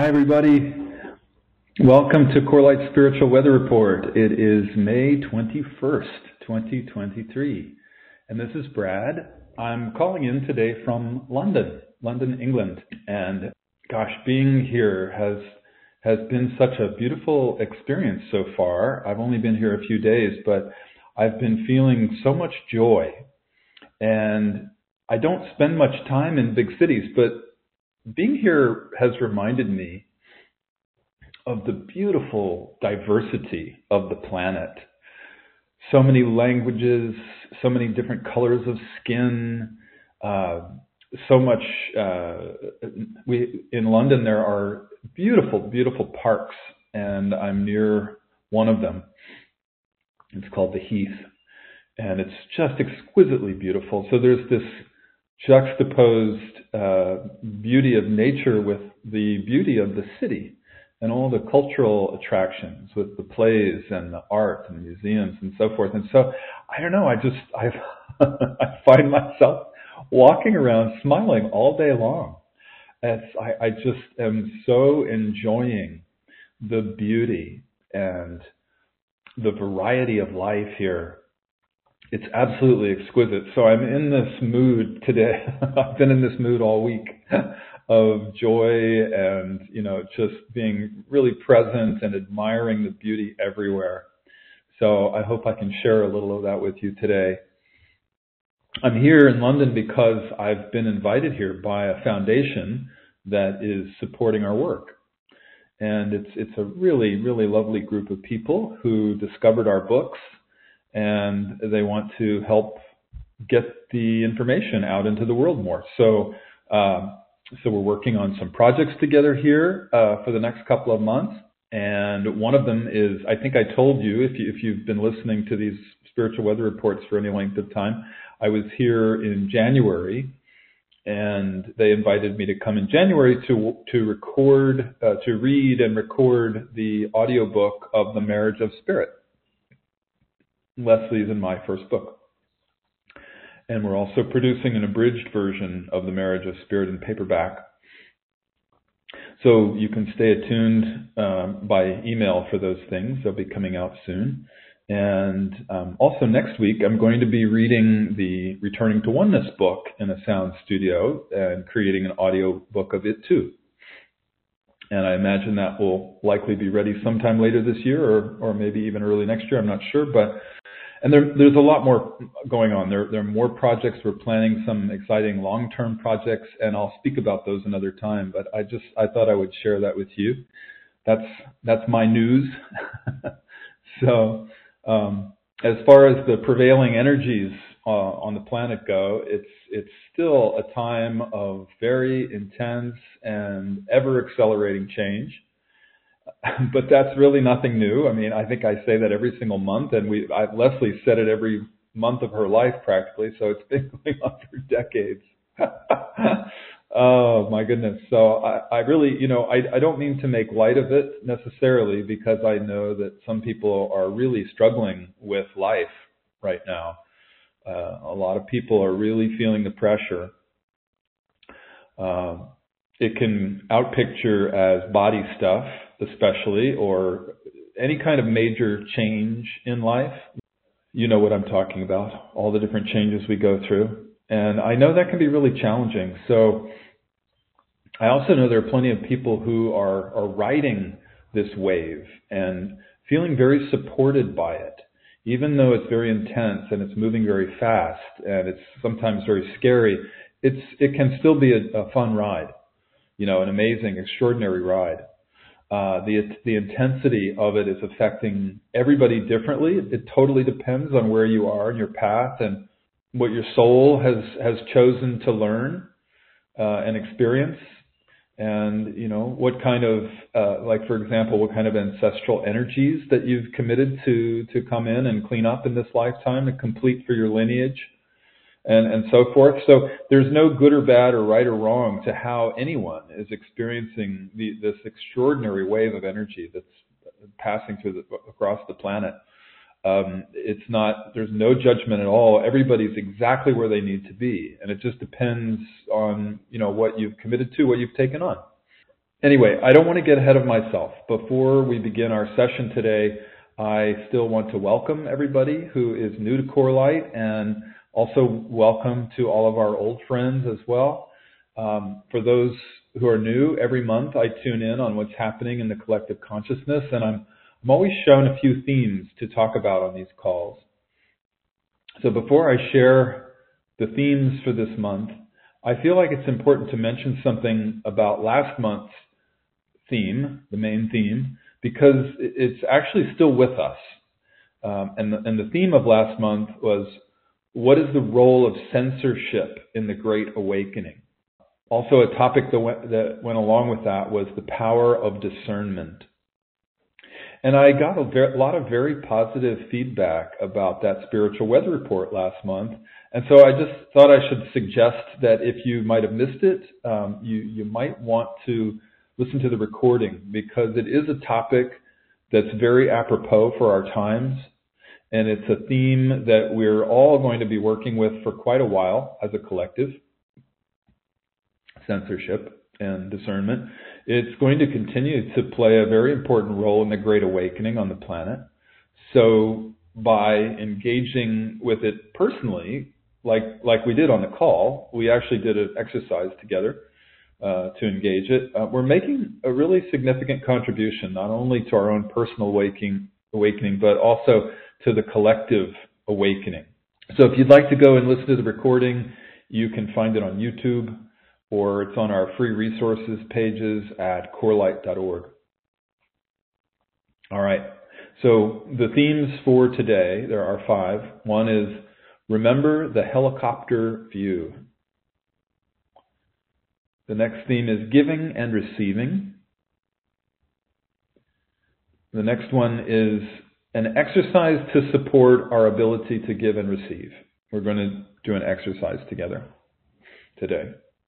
Hi, everybody. Welcome to Core Light Spiritual Weather Report. It is May 21st, 2023. And this is Brad. I'm calling in today from London, England. And gosh, being here has been such a beautiful experience so far. I've only been here a few days, but I've been feeling so much joy. And I don't spend much time in big cities, but being here has reminded me of the beautiful diversity of the planet. So many languages, so many different colors of skin, so much. In London, there are beautiful, beautiful parks, and I'm near one of them. It's called the Heath, and it's just exquisitely beautiful. So there's this juxtaposed beauty of nature with the beauty of the city and all the cultural attractions with the plays and the art and museums and so forth. And so, I don't know, I find myself walking around smiling all day long. I just am so enjoying the beauty and the variety of life here. It's absolutely exquisite. So I'm in this mood today. I've been in this mood all week of joy and, just being really present and admiring the beauty everywhere. So I hope I can share a little of that with you today. I'm here in London because I've been invited here by a foundation that is supporting our work. And it's a really, really lovely group of people who discovered our books, and they want to help get the information out into the world more. So we're working on some projects together here for the next couple of months. And one of them is, I think I told you, if you've been listening to these spiritual weather reports for any length of time, I was here in January, and they invited me to come in January to record, to read and record the audiobook of The Marriage of Spirit. Leslie's and my first book. And we're also producing an abridged version of The Marriage of Spirit in paperback. So you can stay attuned by email for those things. They'll be coming out soon. And also next week, I'm going to be reading the Returning to Oneness book in a sound studio and creating an audio book of it too. And I imagine that will likely be ready sometime later this year or maybe even early next year. I'm not sure. And there's a lot more going on. There are more projects. We're planning some exciting long-term projects, and I'll speak about those another time. But I thought I would share that with you. That's my news. So as far as the prevailing energies on the planet go, it's still a time of very intense and ever accelerating change. But that's really nothing new. I mean, I think I say that every single month, and Leslie said it every month of her life practically, so it's been going on for decades. Oh my goodness. So I really, I don't mean to make light of it necessarily, because I know that some people are really struggling with life right now. A lot of people are really feeling the pressure. It can outpicture as body stuff, especially, or any kind of major change in life. You know what I'm talking about, all the different changes we go through. And I know that can be really challenging. So I also know there are plenty of people who are riding this wave and feeling very supported by it, even though it's very intense and it's moving very fast and it's sometimes very scary. It can still be a fun ride, an amazing, extraordinary ride. The intensity of it is affecting everybody differently. It totally depends on where you are in your path and what your soul has chosen to learn and experience. And, what kind of, like, for example, what kind of ancestral energies that you've committed to come in and clean up in this lifetime and complete for your lineage. And so forth. So there's no good or bad or right or wrong to how anyone is experiencing this extraordinary wave of energy that's passing across the planet. There's no judgment at all. Everybody's exactly where they need to be. And it just depends on, what you've committed to, what you've taken on. Anyway, I don't want to get ahead of myself. Before we begin our session today, I still want to welcome everybody who is new to Corelight, and also welcome to all of our old friends as well. For those who are new, every month I tune in on what's happening in the collective consciousness, and I'm always shown a few themes to talk about on these calls. So before I share the themes for this month, I feel like it's important to mention something about last month's theme, the main theme, because it's actually still with us. And the theme of last month was, what is the role of censorship in the Great Awakening? Also, a topic that went along with that was the power of discernment. And I got a lot of very positive feedback about that spiritual weather report last month. And so I just thought I should suggest that if you might have missed it, you might want to listen to the recording, because it is a topic that's very apropos for our times. And it's a theme that we're all going to be working with for quite a while as a collective. Censorship and discernment. It's going to continue to play a very important role in the Great Awakening on the planet. So by engaging with it personally, like we did on the call, we actually did an exercise together to engage it. We're making a really significant contribution, not only to our own personal awakening, but also to the collective awakening. So if you'd like to go and listen to the recording, you can find it on YouTube, or it's on our free resources pages at corelight.org. All right. So the themes for today, there are 5. One is, remember the helicopter view. The next theme is giving and receiving. The next one is an exercise to support our ability to give and receive. We're going to do an exercise together today.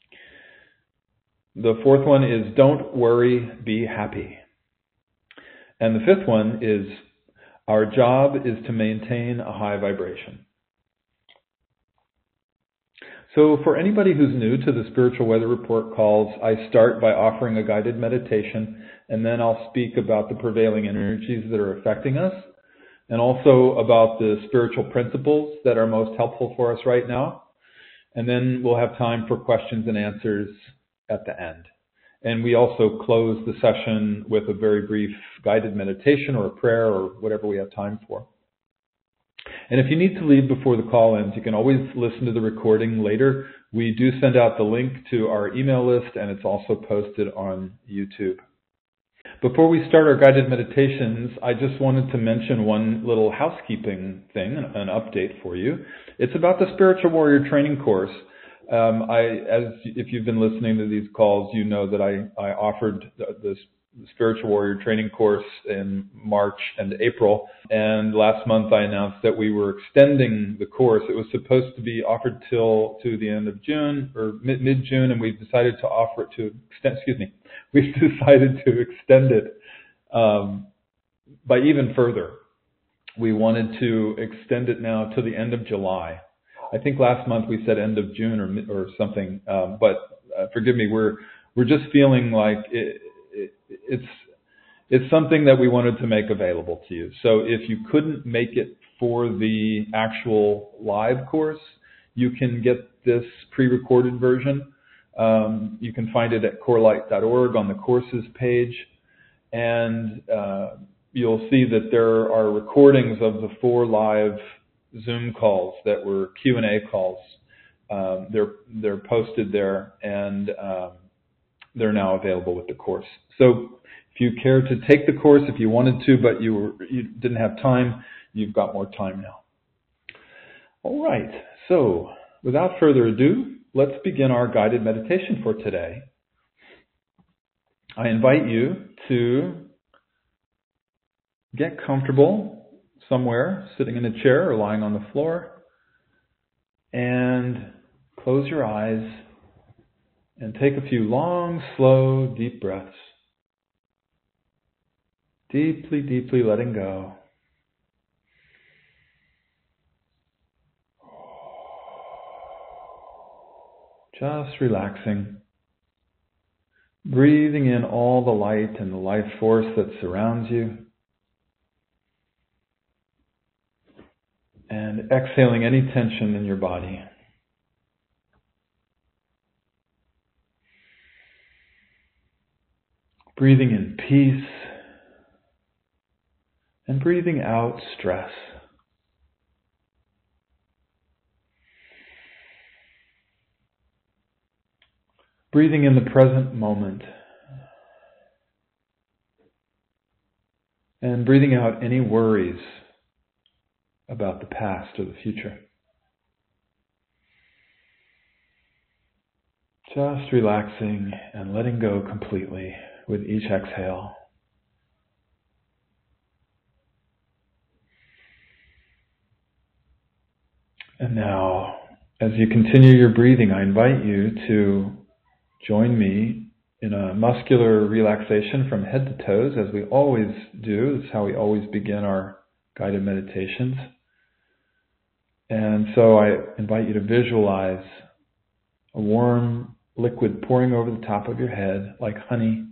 The 4th one is don't worry, be happy. And the 5th one is our job is to maintain a high vibration. So for anybody who's new to the Spiritual Weather Report calls, I start by offering a guided meditation, and then I'll speak about the prevailing energies that are affecting us, and also about the spiritual principles that are most helpful for us right now. And then we'll have time for questions and answers at the end. And we also close the session with a very brief guided meditation or a prayer or whatever we have time for. And if you need to leave before the call ends, you can always listen to the recording later. We do send out the link to our email list, and it's also posted on YouTube. Before we start our guided meditations, I just wanted to mention one little housekeeping thing, an update for you. It's about the Spiritual Warrior Training Course. If you've been listening to these calls, you know that I offered the Spiritual Warrior Training Course in March and April, and last month I announced that we were extending the course. It was supposed to be offered to the end of June or mid-June, and we've decided to offer it to extend. We've decided to extend it by even further. We wanted to extend it now to the end of July. I think last month we said end of June or something, but forgive me. We're just feeling like it's something that we wanted to make available to you. So if you couldn't make it for the actual live course, you can get this pre-recorded version. You can find it at corelight.org on the courses page, and you'll see that there are recordings of the 4 live Zoom calls that were Q&A calls. They're posted there, and they're now available with the course. So if you care to take the course, if you wanted to, but you didn't have time, you've got more time now. All right. So without further ado, let's begin our guided meditation for today. I invite you to get comfortable somewhere, sitting in a chair or lying on the floor, and close your eyes and take a few long, slow, deep breaths. Deeply, deeply letting go. Just relaxing. Breathing in all the light and the life force that surrounds you. And exhaling any tension in your body. Breathing in peace. And breathing out stress. Breathing in the present moment. And breathing out any worries about the past or the future. Just relaxing and letting go completely with each exhale. And now, as you continue your breathing, I invite you to join me in a muscular relaxation from head to toes, as we always do. That's how we always begin our guided meditations. And so I invite you to visualize a warm liquid pouring over the top of your head like honey.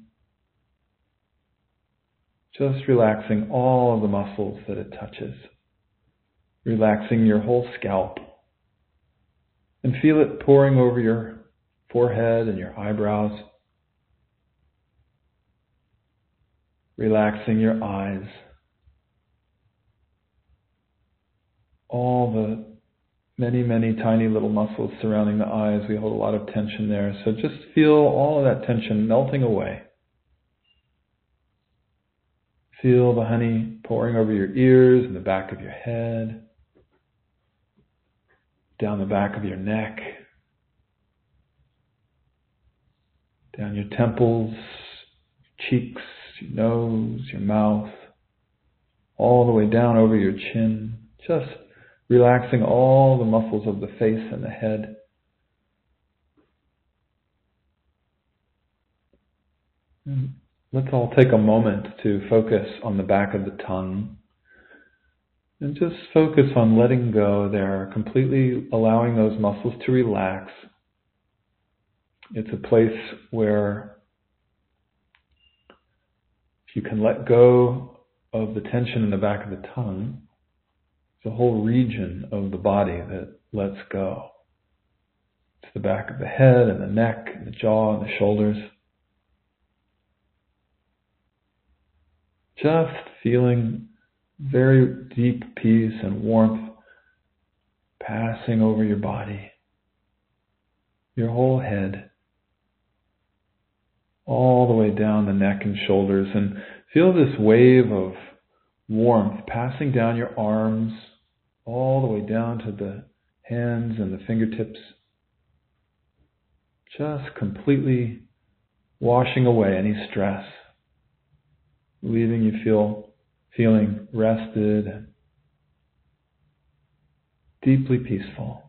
Just relaxing all of the muscles that it touches. Relaxing your whole scalp. And feel it pouring over your forehead and your eyebrows. Relaxing your eyes. All the many tiny little muscles surrounding the eyes. We hold a lot of tension there. So just feel all of that tension melting away. Feel the honey pouring over your ears and the back of your head. Down the back of your neck. Down your temples, cheeks, your nose, your mouth. All the way down over your chin. Just relaxing all the muscles of the face and the head. And let's all take a moment to focus on the back of the tongue. And just focus on letting go there, completely allowing those muscles to relax. It's a place where if you can let go of the tension in the back of the tongue, it's a whole region of the body that lets go. It's the back of the head and the neck and the jaw and the shoulders. Just feeling very deep peace and warmth passing over your body, your whole head, all the way down the neck and shoulders, and feel this wave of warmth passing down your arms, all the way down to the hands and the fingertips, just completely washing away any stress, leaving you feeling rested and deeply peaceful.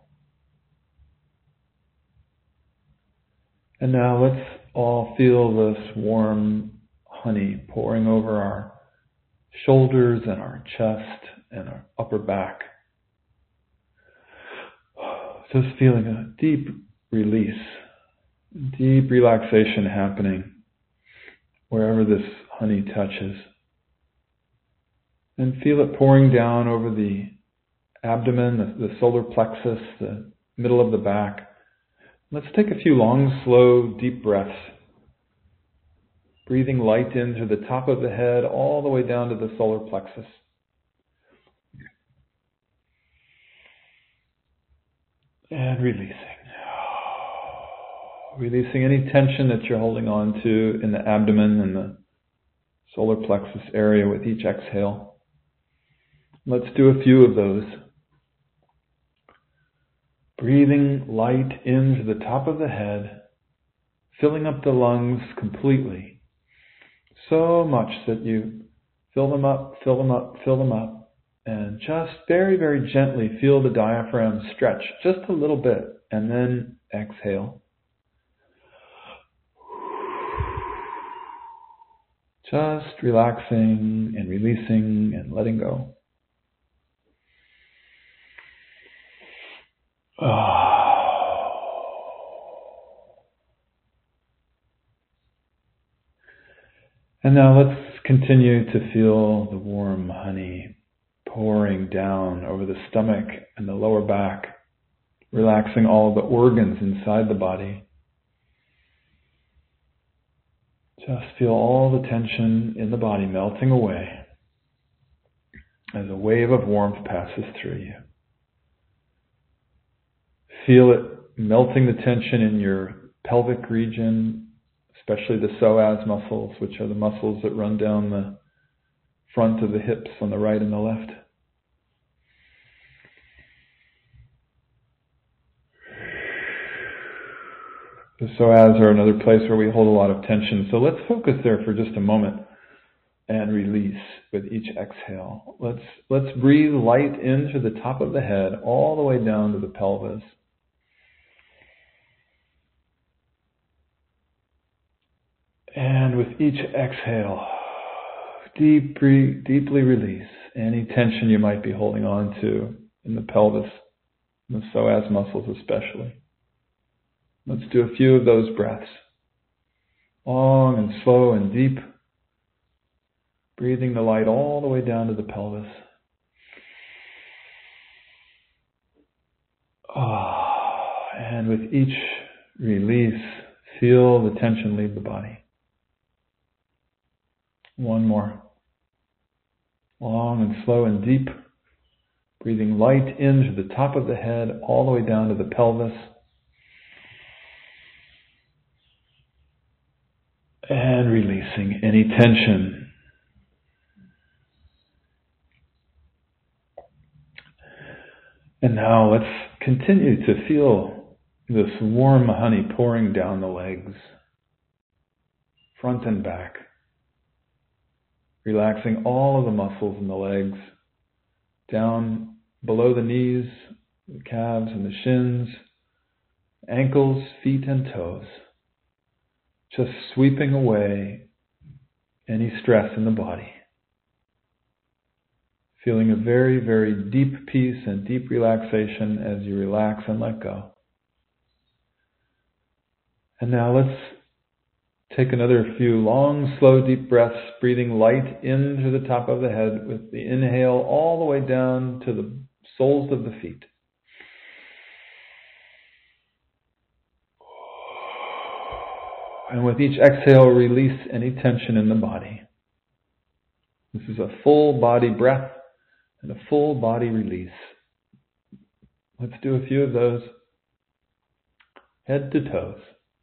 And now let's all feel this warm honey pouring over our shoulders and our chest and our upper back. Just feeling a deep release, deep relaxation happening wherever this honey touches. And feel it pouring down over the abdomen, the solar plexus, the middle of the back. Let's take a few long, slow, deep breaths. Breathing light in through the top of the head all the way down to the solar plexus. And releasing. Releasing any tension that you're holding on to in the abdomen and the solar plexus area with each exhale. Let's do a few of those. Breathing light into the top of the head, filling up the lungs completely. So much that you fill them up, fill them up, fill them up. And just very, very gently feel the diaphragm stretch just a little bit. And then exhale. Just relaxing and releasing and letting go. And now let's continue to feel the warm honey pouring down over the stomach and the lower back, relaxing all the organs inside the body. Just feel all the tension in the body melting away as a wave of warmth passes through you. Feel it melting the tension in your pelvic region, especially the psoas muscles, which are the muscles that run down the front of the hips on the right and the left. The psoas are another place where we hold a lot of tension. So let's focus there for just a moment and release with each exhale. Let's breathe light into the top of the head all the way down to the pelvis. And with each exhale, deeply release any tension you might be holding on to in the pelvis, the psoas muscles especially. Let's do a few of those breaths. Long and slow and deep. Breathing the light all the way down to the pelvis. And with each release, feel the tension leave the body. One more. Long and slow and deep. Breathing light into the top of the head, all the way down to the pelvis. And releasing any tension. And now let's continue to feel this warm honey pouring down the legs, front and back. Relaxing all of the muscles in the legs, down below the knees, the calves and the shins, ankles, feet and toes. Just sweeping away any stress in the body. Feeling a very, very deep peace and deep relaxation as you relax and let go. And now let's take another few long, slow, deep breaths, breathing light into the top of the head with the inhale all the way down to the soles of the feet. And with each exhale, release any tension in the body. This is a full body breath and a full body release. Let's do a few of those. Head to toes.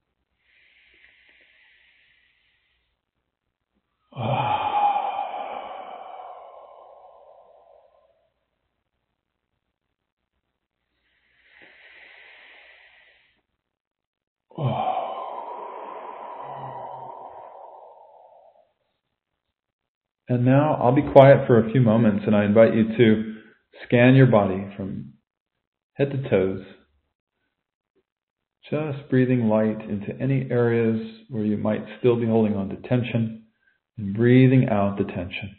And now I'll be quiet for a few moments and I invite you to scan your body from head to toes. Just breathing light into any areas where you might still be holding on to tension and breathing out the tension.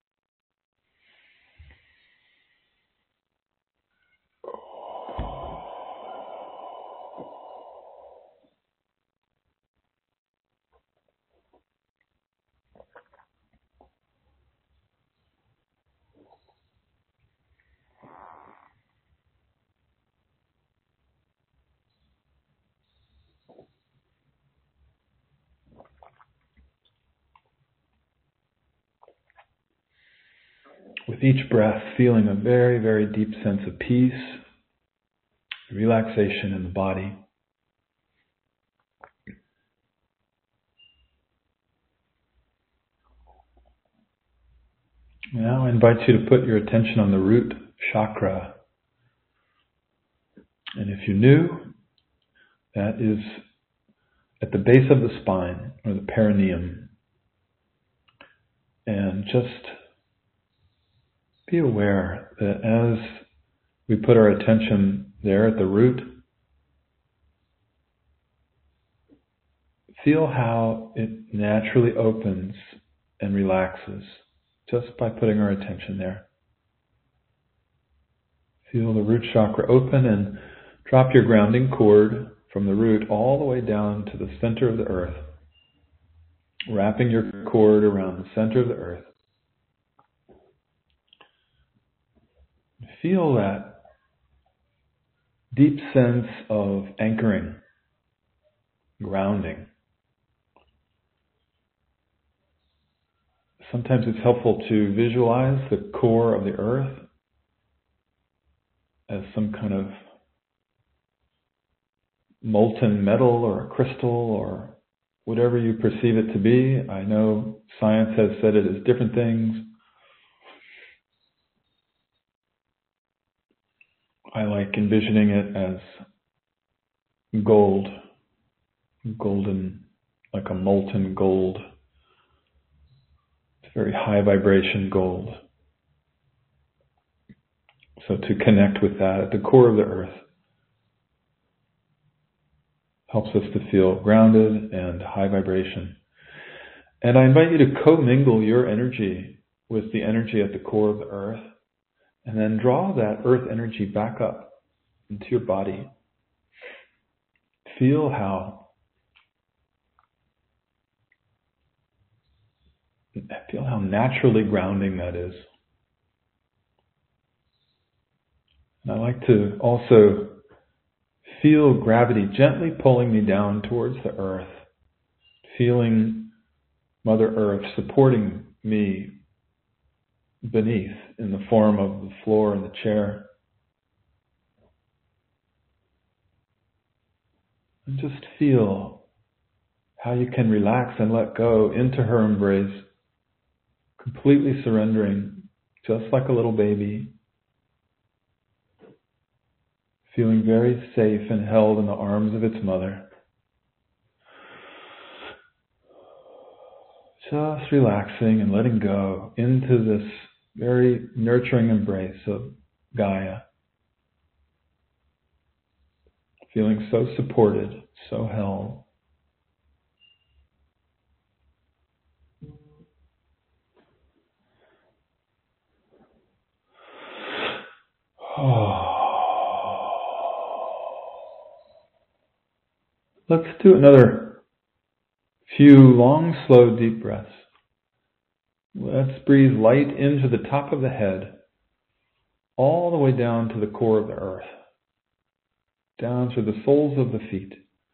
With each breath, feeling a very, very deep sense of peace, relaxation in the body. Now I invite you to put your attention on the root chakra. And if you're new, that is at the base of the spine, or the perineum. And just be aware that as we put our attention there at the root, feel how it naturally opens and relaxes just by putting our attention there. Feel the root chakra open and drop your grounding cord from the root all the way down to the center of the earth. wrapping your cord around the center of the earth. Feel that deep sense of anchoring, grounding. Sometimes it's helpful to visualize the core of the earth as some kind of molten metal or a crystal or whatever you perceive it to be. I know science has said it as different things. I like envisioning it as gold, golden, like a molten gold. It's very high vibration gold. So to connect with that at the core of the earth helps us to feel grounded and high vibration. And I invite you to commingle your energy with the energy at the core of the earth, and then draw that earth energy back up into your body. Feel how naturally grounding that is. And I like to also feel gravity gently pulling me down towards the earth, feeling Mother Earth supporting me beneath in the form of the floor and the chair. And just feel how you can relax and let go into her embrace, completely surrendering, just like a little baby, feeling very safe and held in the arms of its mother. Just relaxing and letting go into this very nurturing embrace of Gaia. Feeling so supported, so held. Let's do another few long, slow, deep breaths. Let's breathe light into the top of the head, all the way down to the core of the earth, down to the soles of the feet.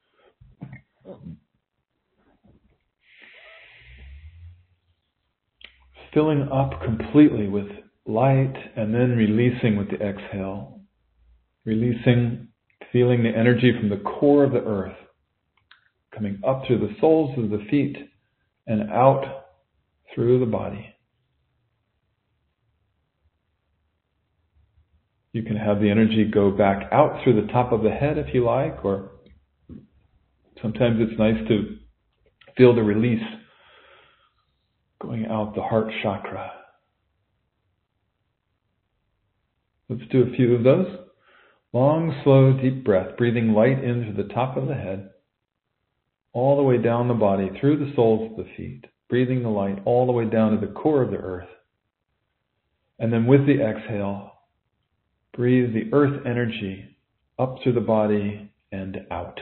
Filling up completely with light and then releasing with the exhale. Releasing, feeling the energy from the core of the earth coming up through the soles of the feet and out through the body. You can have the energy go back out through the top of the head if you like, or sometimes it's nice to feel the release going out the heart chakra. Let's do a few of those. Long, slow, deep breath, breathing light into the top of the head, all the way down the body, through the soles of the feet, breathing the light all the way down to the core of the earth. And then with the exhale, breathe the earth energy up through the body and out.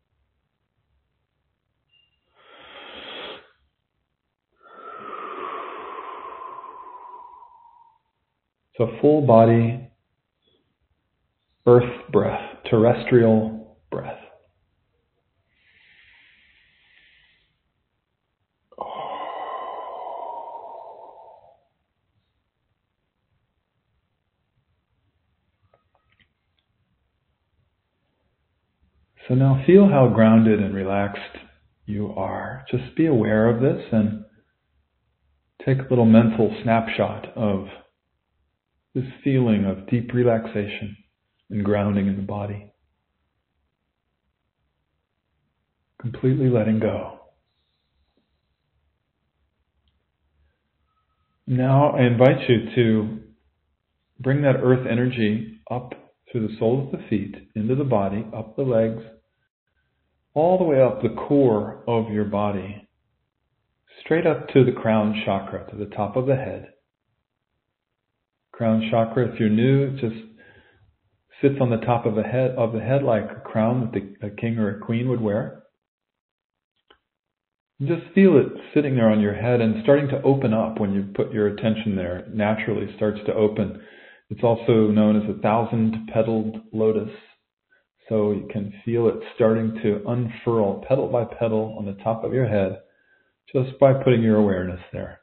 So full body, earth breath, terrestrial breath. So now feel how grounded and relaxed you are. Just be aware of this and take a little mental snapshot of this feeling of deep relaxation and grounding in the body. Completely letting go. Now I invite you to bring that earth energy up through the soles of the feet, into the body, up the legs, all the way up the core of your body, straight up to the crown chakra, to the top of the head. Crown chakra, if you're new, it just sits on the top of the head like a crown that a king or a queen would wear. Just feel it sitting there on your head and starting to open up when you put your attention there. It naturally starts to open. It's also known as a 1,000-petaled lotus. So you can feel it starting to unfurl petal by petal on the top of your head just by putting your awareness there.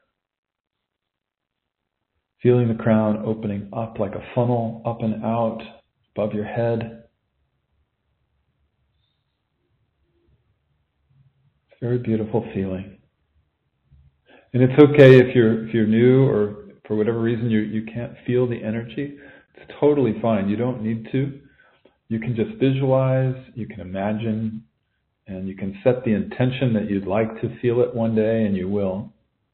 Feeling the crown opening up like a funnel, up and out above your head. It's a very beautiful feeling. And it's okay if you're new or for whatever reason you can't feel the energy. It's totally fine. You don't need to. You can just visualize, you can imagine, and you can set the intention that you'd like to feel it one day, and you will.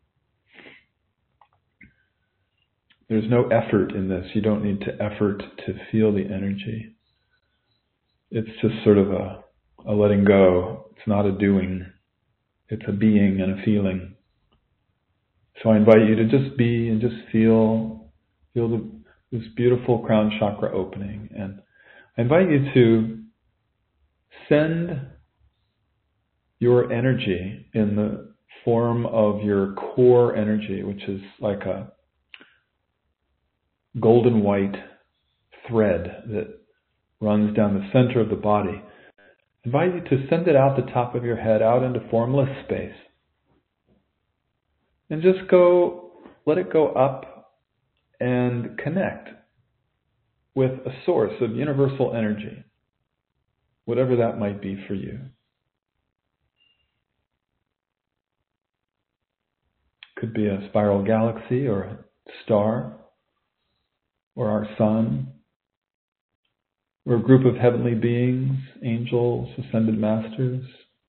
There's no effort in this. You don't need to effort to feel the energy. It's just sort of a letting go. It's not a doing. It's a being and a feeling. So I invite you to just be and just feel this beautiful crown chakra opening. And I invite you to send your energy in the form of your core energy, which is like a golden white thread that runs down the center of the body. I invite you to send it out the top of your head, out into formless space. And just let it go up and connect with a source of universal energy, whatever that might be for you. Could be a spiral galaxy or a star or our sun or a group of heavenly beings, angels, ascended masters.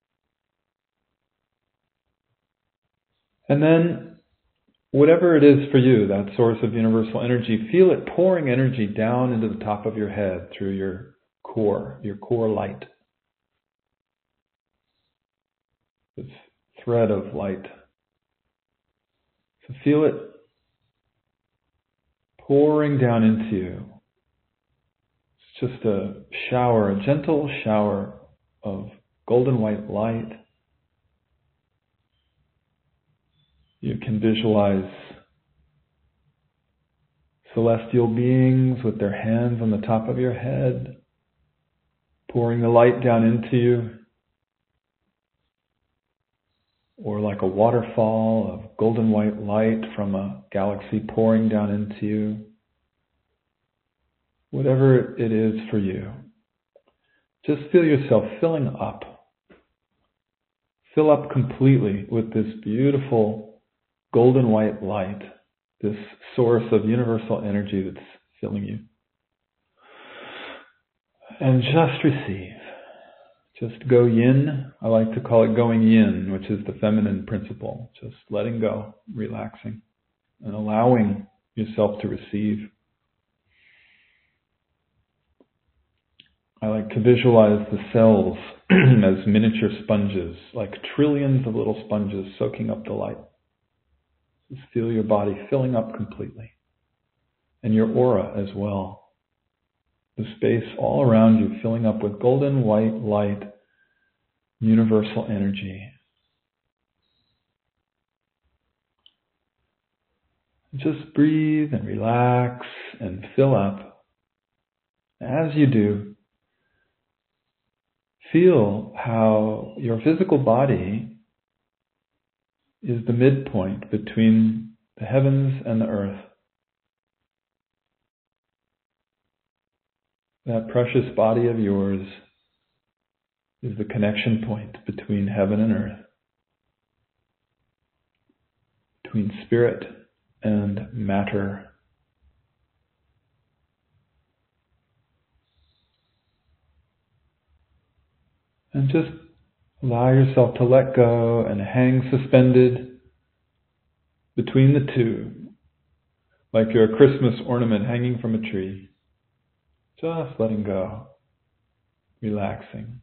And then whatever it is for you, that source of universal energy, feel it pouring energy down into the top of your head through your core light. This thread of light. So feel it pouring down into you. It's just a shower, a gentle shower of golden white light. You can visualize celestial beings with their hands on the top of your head, pouring the light down into you, or like a waterfall of golden white light from a galaxy pouring down into you. Whatever it is for you, just feel yourself filling up. Fill up completely with this beautiful golden white light, this source of universal energy that's filling you. And just receive. Just go yin. I like to call it going yin, which is the feminine principle. Just letting go, relaxing, and allowing yourself to receive. I like to visualize the cells as miniature sponges, like trillions of little sponges soaking up the light. Just feel your body filling up completely. And your aura as well. The space all around you filling up with golden white light, universal energy. Just breathe and relax and fill up. As you do, feel how your physical body is the midpoint between the heavens and the earth. That precious body of yours is the connection point between heaven and earth, between spirit and matter. And just allow yourself to let go and hang suspended between the two, like you're a Christmas ornament hanging from a tree. Just letting go, relaxing.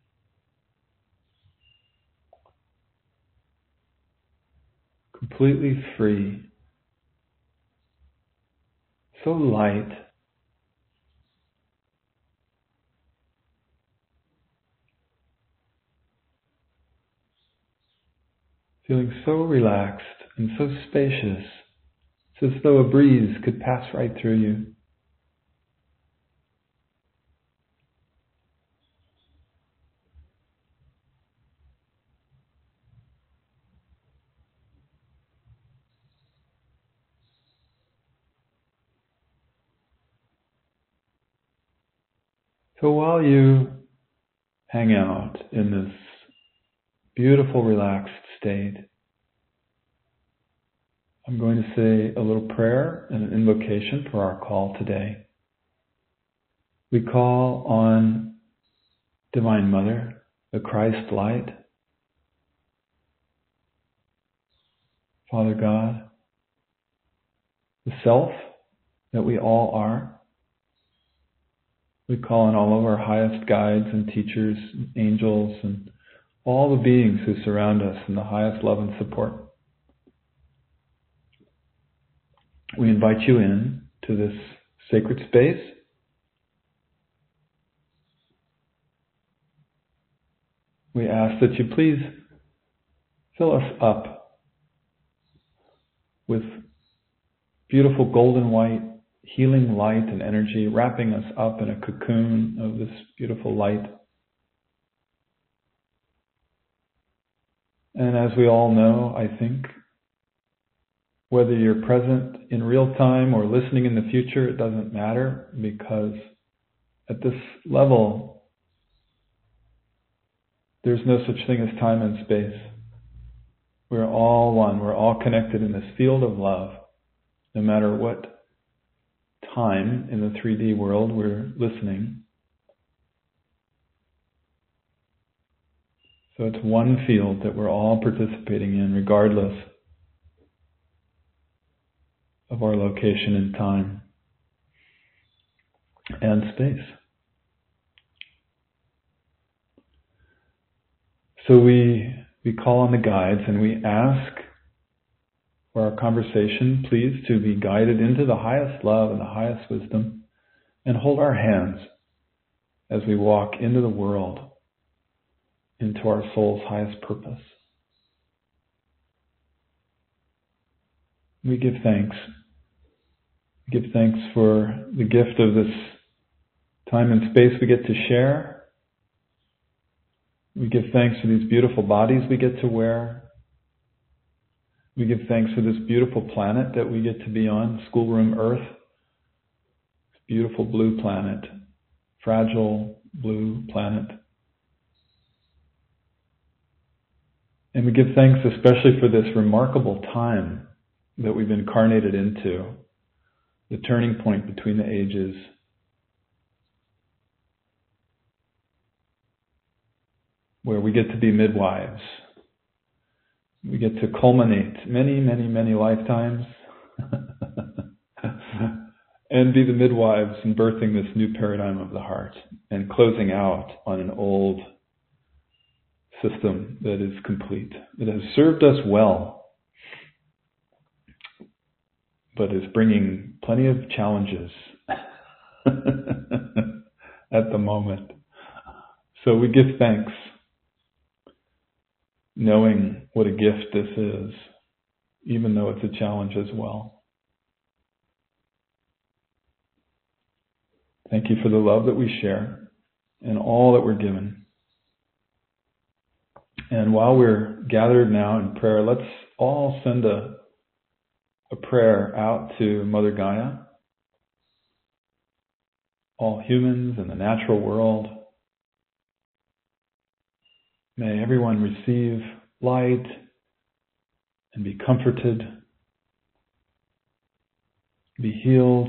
Completely free. So light. feeling so relaxed and so spacious. It's as though a breeze could pass right through you. So while you hang out in this beautiful, relaxed state, I'm going to say a little prayer and an invocation for our call today. We call on Divine Mother, the Christ Light, Father God, the Self that we all are. We call on all of our highest guides and teachers, and angels, and all the beings who surround us in the highest love and support. We invite you in to this sacred space. We ask that you please fill us up with beautiful golden white healing light and energy, wrapping us up in a cocoon of this beautiful light. And as we all know, I think, whether you're present in real time or listening in the future, it doesn't matter, because at this level, there's no such thing as time and space. We're all one. We're all connected in this field of love, no matter what time in the 3D world we're listening. So it's one field that we're all participating in, regardless of our location in time and space. So we call on the guides and we ask for our conversation, please, to be guided into the highest love and the highest wisdom, and hold our hands as we walk into the world, into our soul's highest purpose. We give thanks. Give thanks for the gift of this time and space we get to share. We give thanks for these beautiful bodies we get to wear. We give thanks for this beautiful planet that we get to be on, Schoolroom Earth. This beautiful blue planet, fragile blue planet. And we give thanks especially for this remarkable time that we've incarnated into, the turning point between the ages. Where we get to be midwives. We get to culminate many, many, many lifetimes and be the midwives in birthing this new paradigm of the heart and closing out on an old system that is complete, that has served us well, but is bringing plenty of challenges at the moment. So we give thanks, knowing what a gift this is, even though it's a challenge as well. Thank you for the love that we share and all that we're given. And while we're gathered now in prayer, let's all send a prayer out to Mother Gaia, all humans in the natural world. May everyone receive light and be comforted, be healed.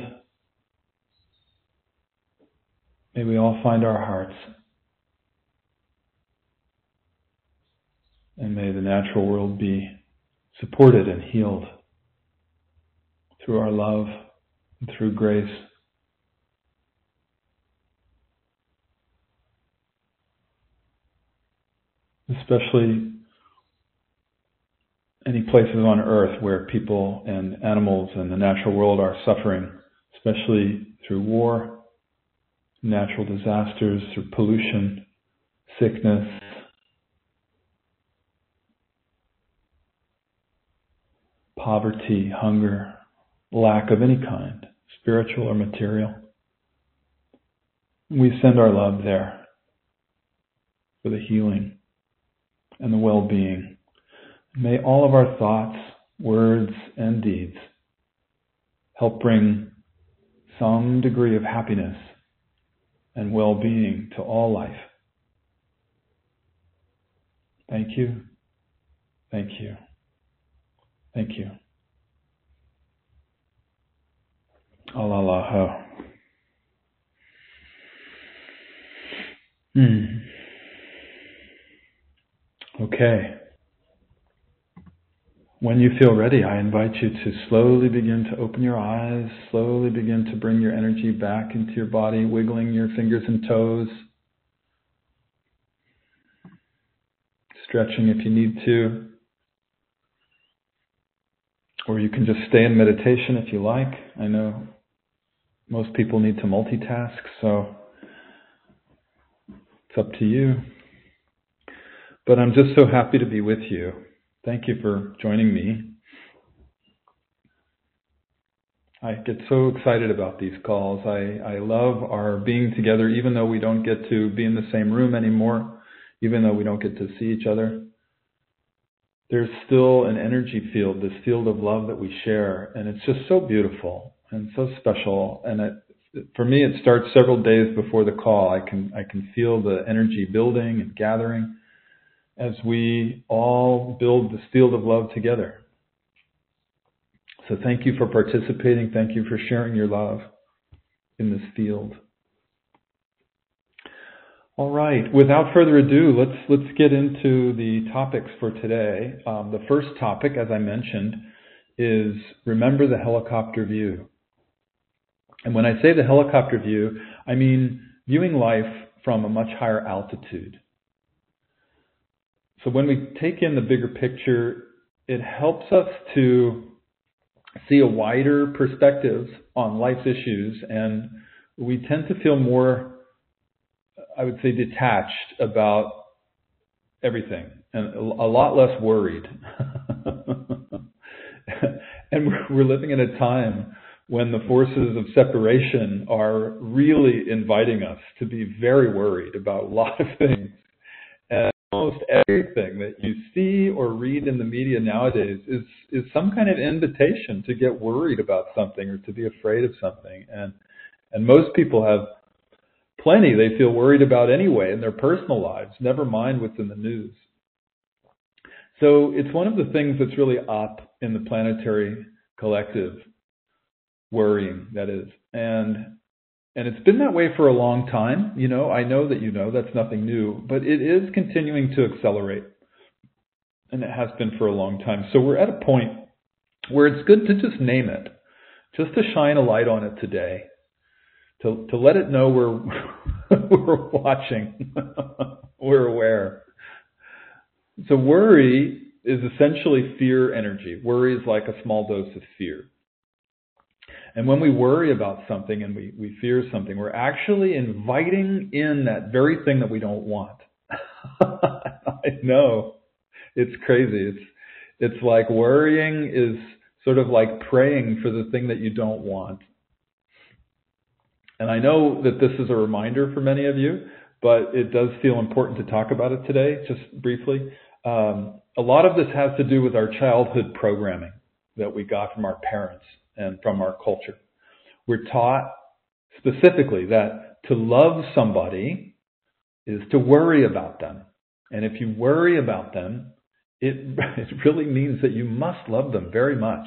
May we all find our hearts. And may the natural world be supported and healed through our love and through grace. Especially any places on earth where people and animals and the natural world are suffering, especially through war, natural disasters, through pollution, sickness. poverty, hunger, lack of any kind, spiritual or material. We send our love there for the healing and the well-being. May all of our thoughts, words, and deeds help bring some degree of happiness and well-being to all life. Thank you. Thank you. Thank you. Alalaho. Okay. When you feel ready, I invite you to slowly begin to open your eyes, slowly begin to bring your energy back into your body, wiggling your fingers and toes, stretching if you need to, or you can just stay in meditation if you like. I know most people need to multitask, so it's up to you. But I'm just so happy to be with you. Thank you for joining me. I get so excited about these calls. I love our being together, even though we don't get to be in the same room anymore, even though we don't get to see each other. There's still an energy field, this field of love that we share, and it's just so beautiful and so special. And for me, it starts several days before the call. I can feel the energy building and gathering as we all build this field of love together. So thank you for participating. Thank you for sharing your love in this field. All right. Without further ado, let's get into the topics for today. The first topic, as I mentioned, is remember the helicopter view. And when I say the helicopter view, I mean viewing life from a much higher altitude. So when we take in the bigger picture, it helps us to see a wider perspective on life's issues, and we tend to feel more, I would say, detached about everything and a lot less worried. And we're living in a time when the forces of separation are really inviting us to be very worried about a lot of things. And almost everything that you see or read in the media nowadays is some kind of invitation to get worried about something or to be afraid of something. And most people have plenty they feel worried about anyway in their personal lives, never mind what's in the news. So it's one of the things that's really up in the planetary collective, worrying, that is. And it's been that way for a long time. You know, I know that you know that's nothing new, but it is continuing to accelerate. And it has been for a long time. So we're at a point where it's good to just name it, just to shine a light on it today, to let it know we're watching, we're aware. So worry is essentially fear energy. Worry is like a small dose of fear. And when we worry about something and we fear something, we're actually inviting in that very thing that we don't want. I know. It's crazy. It's like worrying is sort of like praying for the thing that you don't want. And I know that this is a reminder for many of you, but it does feel important to talk about it today, just briefly. A lot of this has to do with our childhood programming that we got from our parents and from our culture. We're taught specifically that to love somebody is to worry about them. And if you worry about them, it really means that you must love them very much.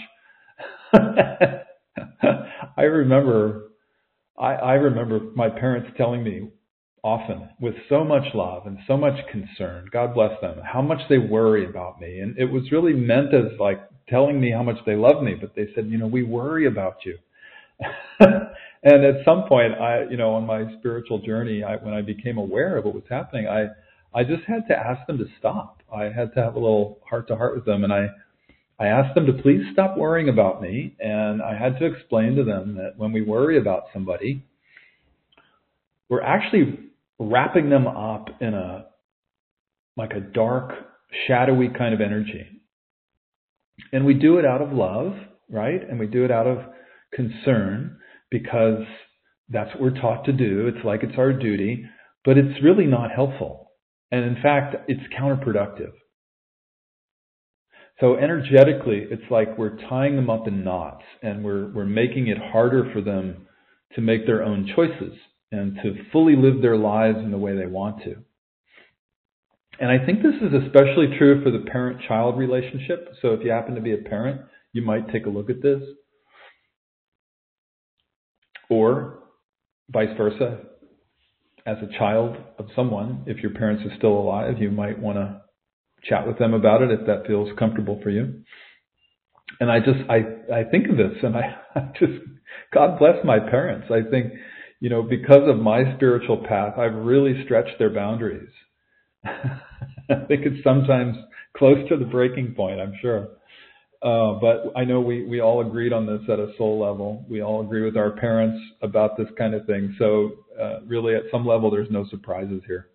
I remember my parents telling me often, with so much love and so much concern, God bless them, how much they worry about me. And it was really meant as like telling me how much they love me, but they said, we worry about you. And at some point, on my spiritual journey, when I became aware of what was happening, I just had to ask them to stop. I had to have a little heart-to-heart with them, and I asked them to please stop worrying about me, and I had to explain to them that when we worry about somebody, we're actually wrapping them up in a dark, shadowy kind of energy. And we do it out of love, right? And we do it out of concern because that's what we're taught to do. It's like it's our duty, but it's really not helpful. And in fact, it's counterproductive. So energetically, it's like we're tying them up in knots and we're making it harder for them to make their own choices and to fully live their lives in the way they want to. And I think this is especially true for the parent-child relationship. So if you happen to be a parent, you might take a look at this. Or vice versa, as a child of someone, if your parents are still alive, you might want to chat with them about it if that feels comfortable for you. And I think of this and I just, God bless my parents. I think, because of my spiritual path, I've really stretched their boundaries. I think it's sometimes close to the breaking point, I'm sure. But I know we all agreed on this at a soul level. We all agree with our parents about this kind of thing. So really at some level, there's no surprises here.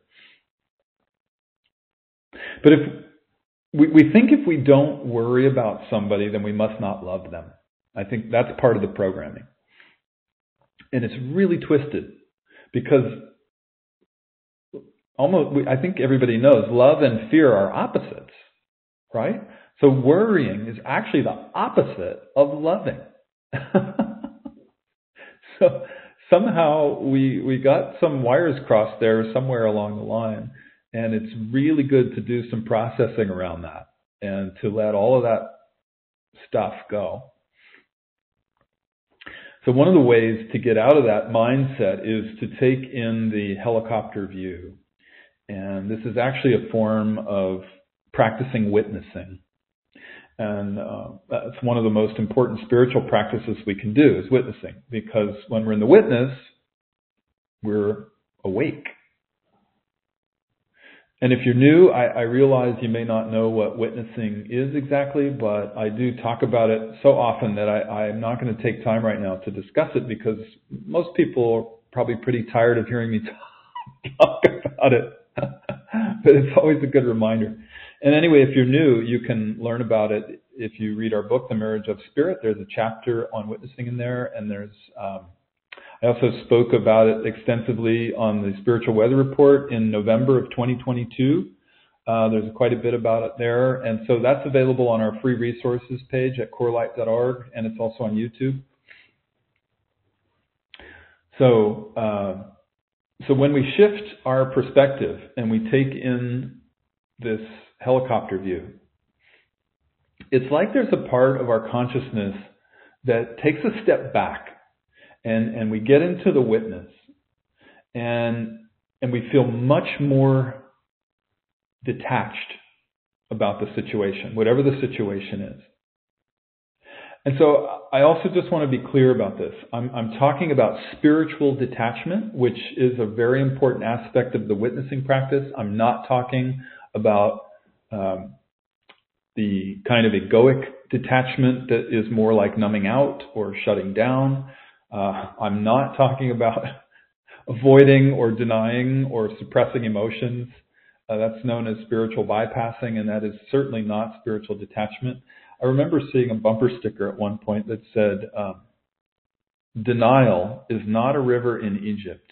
But if we think if we don't worry about somebody, then we must not love them. I think that's part of the programming. And it's really twisted because I think everybody knows love and fear are opposites, right? So worrying is actually the opposite of loving. So somehow we got some wires crossed there somewhere along the line. And it's really good to do some processing around that and to let all of that stuff go. So one of the ways to get out of that mindset is to take in the helicopter view. And this is actually a form of practicing witnessing. And that's one of the most important spiritual practices we can do is witnessing. Because when we're in the witness, we're awake. And if you're new, I realize you may not know what witnessing is exactly, but I do talk about it so often that I'm not going to take time right now to discuss it because most people are probably pretty tired of hearing me talk about it. But it's always a good reminder. And anyway, if you're new, you can learn about it if you read our book, The Marriage of Spirit. There's a chapter on witnessing in there, and there's I also spoke about it extensively on the Spiritual Weather Report in November of 2022. There's quite a bit about it there. And so that's available on our free resources page at corelight.org, and it's also on YouTube. So when we shift our perspective and we take in this helicopter view, it's like there's a part of our consciousness that takes a step back. And we get into the witness and we feel much more detached about the situation, whatever the situation is. And so I also just want to be clear about this. I'm talking about spiritual detachment, which is a very important aspect of the witnessing practice. I'm not talking about the kind of egoic detachment that is more like numbing out or shutting down. I'm not talking about avoiding or denying or suppressing emotions. That's known as spiritual bypassing, and that is certainly not spiritual detachment. I remember seeing a bumper sticker at one point that said, denial is not a river in Egypt.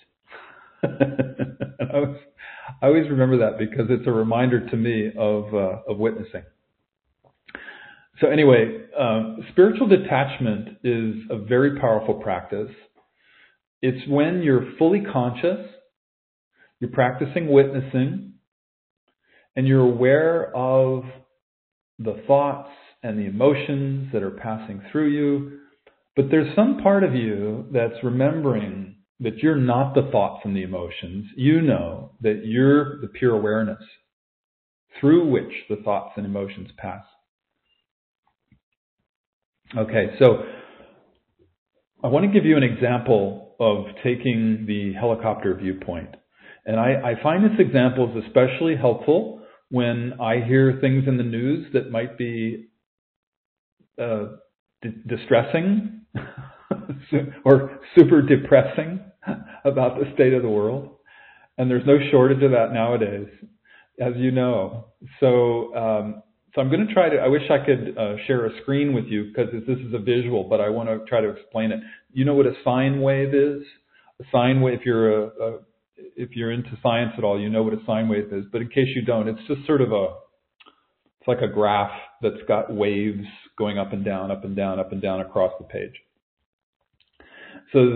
And I always remember that because it's a reminder to me of witnessing. So anyway, spiritual detachment is a very powerful practice. It's when you're fully conscious, you're practicing witnessing, and you're aware of the thoughts and the emotions that are passing through you. But there's some part of you that's remembering that you're not the thoughts and the emotions. You know that you're the pure awareness through which the thoughts and emotions pass. Okay, so I want to give you an example of taking the helicopter viewpoint. And I find this example is especially helpful when I hear things in the news that might be distressing or super depressing about the state of the world. And there's no shortage of that nowadays, as you know. So So I'm going to try to, I wish I could share a screen with you because this is a visual, but I want to try to explain it. You know what a sine wave is? A sine wave, if you're into science at all, you know what a sine wave is. But in case you don't, it's just sort of it's like a graph that's got waves going up and down, up and down, up and down across the page. So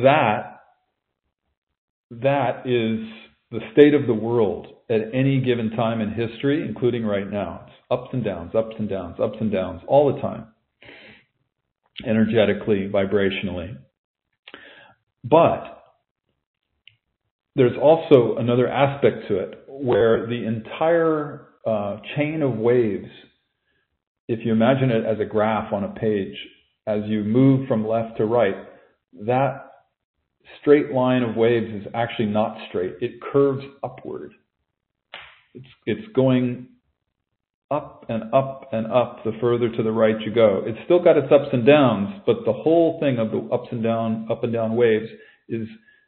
that is the state of the world at any given time in history, including right now. It's ups and downs, ups and downs, ups and downs all the time, energetically, vibrationally. But there's also another aspect to it where the entire chain of waves, if you imagine it as a graph on a page, as you move from left to right, that straight line of waves is actually not straight. It curves upward. It's going up and up and up the further to the right you go. It's still got its ups and downs, but the whole thing of the up and down waves is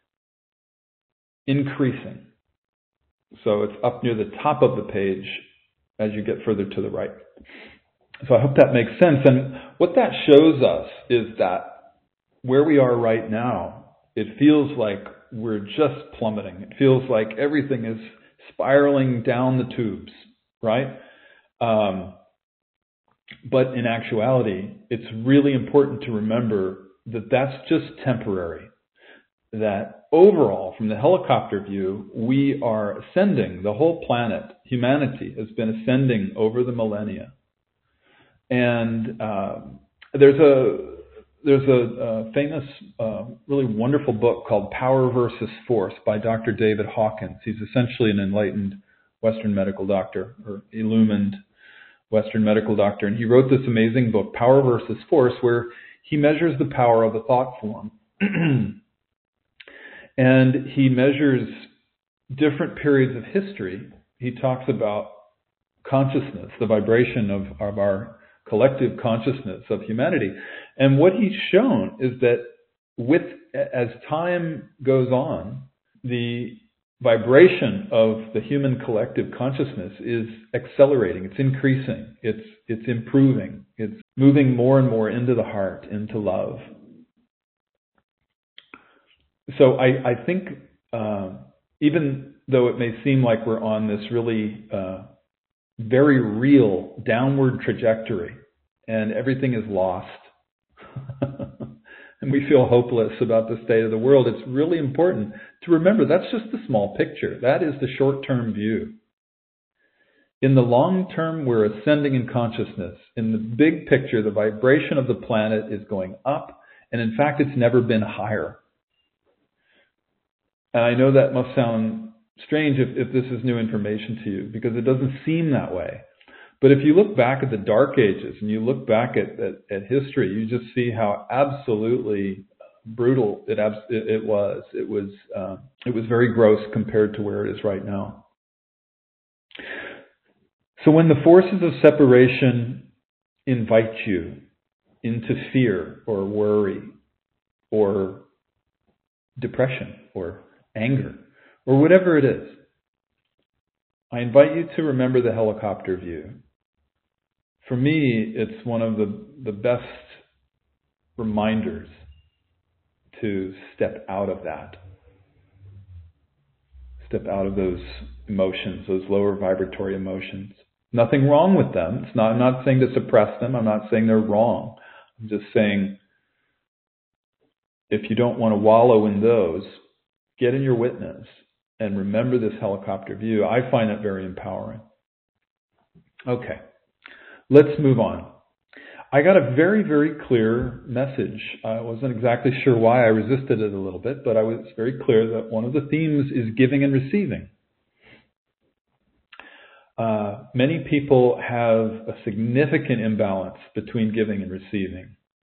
increasing. So it's up near the top of the page as you get further to the right. So I hope that makes sense. And what that shows us is that where we are right now, it feels like we're just plummeting. It feels like everything is spiraling down the tubes, right? But in actuality, it's really important to remember that that's just temporary. That overall, from the helicopter view, we are ascending. The whole planet, humanity, has been ascending over the millennia. And there's a famous, really wonderful book called Power versus Force by Dr. David Hawkins. He's essentially an enlightened Western medical doctor, or illumined Western medical doctor. And he wrote this amazing book, Power versus Force, where he measures the power of the thought form. And he measures different periods of history. He talks about consciousness, the vibration of our collective consciousness of humanity. And what he's shown is that as time goes on, the vibration of the human collective consciousness is accelerating, it's increasing, it's improving, it's moving more and more into the heart, into love. So I think even though it may seem like we're on this really very real downward trajectory and everything is lost and we feel hopeless about the state of the world, it's really important to remember that's just the small picture. That is the short-term view. In the long term, we're ascending in consciousness. In the big picture, the vibration of the planet is going up, and in fact, it's never been higher. And I know that must sound strange if this is new information to you, because it doesn't seem that way. But if you look back at the Dark Ages and you look back at history, you just see how absolutely brutal it was. It was very gross compared to where it is right now. So when the forces of separation invite you into fear or worry or depression or anger or whatever it is, I invite you to remember the helicopter view. For me, it's one of the best reminders to step out of that. Step out of those emotions, those lower vibratory emotions. Nothing wrong with them. I'm not saying to suppress them. I'm not saying they're wrong. I'm just saying if you don't want to wallow in those, get in your witness and remember this helicopter view. I find it very empowering. Okay, let's move on. I got a very, very clear message. I wasn't exactly sure why. I resisted it a little bit, but I was very clear that one of the themes is giving and receiving. Many people have a significant imbalance between giving and receiving.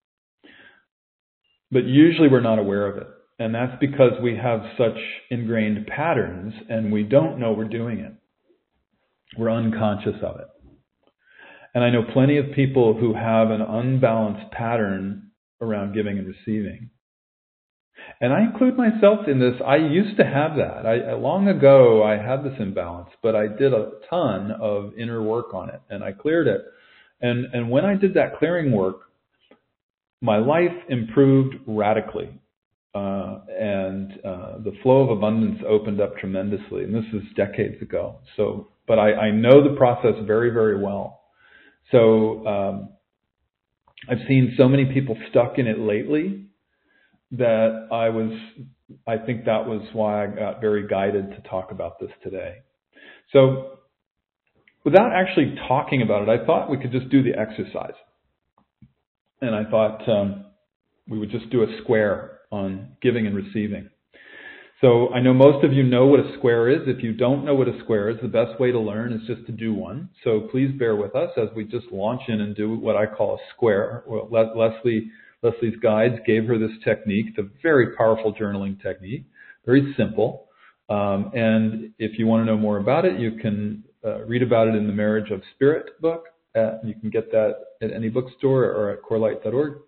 But usually we're not aware of it. And that's because we have such ingrained patterns and we don't know we're doing it. We're unconscious of it. And I know plenty of people who have an unbalanced pattern around giving and receiving. And I include myself in this. I used to have that. Long ago, I had this imbalance, but I did a ton of inner work on it and I cleared it. And when I did that clearing work, my life improved radically. And the flow of abundance opened up tremendously. And this is decades ago. But I know the process very, very well. So I've seen so many people stuck in it lately that I think that was why I got very guided to talk about this today. So without actually talking about it, I thought we could just do the exercise. And I thought we would just do a square on giving and receiving. So I know most of you know what a square is. If you don't know what a square is, the best way to learn is just to do one. So please bear with us as we just launch in and do what I call a square. Well, Leslie's guides gave her this technique. It's a very powerful journaling technique, very simple. And if you want to know more about it, you can read about it in the Marriage of Spirit book. You can get that at any bookstore or at corelight.org.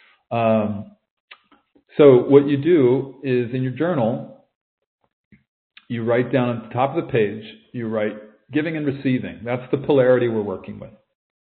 So what you do is in your journal, you write down at the top of the page, you write giving and receiving. That's the polarity we're working with.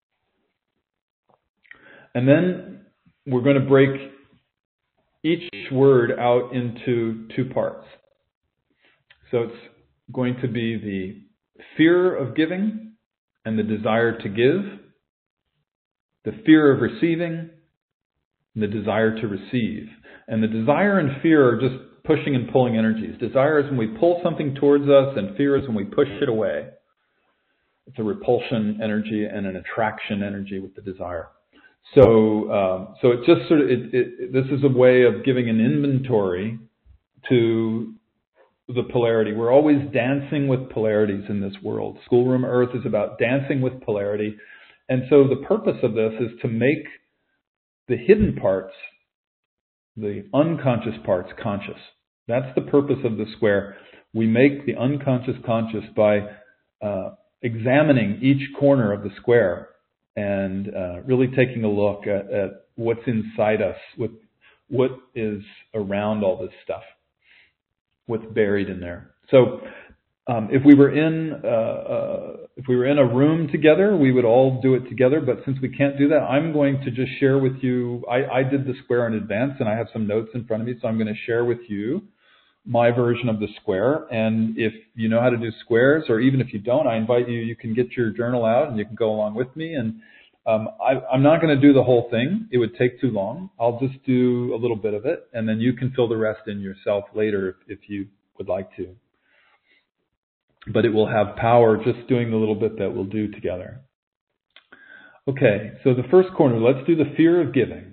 And then we're going to break each word out into two parts. So it's going to be the fear of giving and the desire to give, the fear of receiving, and the desire to receive. And the desire and fear are just pushing and pulling energies. Desire is when we pull something towards us, and fear is when we push it away. It's a repulsion energy and an attraction energy with the desire. So it just sort of this is a way of giving an inventory to the polarity. We're always dancing with polarities in this world. Schoolroom Earth is about dancing with polarity, and so the purpose of this is to make the hidden parts, the unconscious parts, conscious. That's the purpose of the square. We make the unconscious conscious by examining each corner of the square and really taking a look at what's inside us, what is around all this stuff, what's buried in there. So if we were in a room together, we would all do it together. But since we can't do that, I'm going to just share with you. I did the square in advance, and I have some notes in front of me, so I'm going to share with you my version of the square. And if you know how to do squares, or even if you don't, I invite you. You can get your journal out, and you can go along with me. And I'm not going to do the whole thing. It would take too long. I'll just do a little bit of it, and then you can fill the rest in yourself later if you would like to. But it will have power just doing the little bit that we'll do together. Okay, so the first corner, let's do the fear of giving.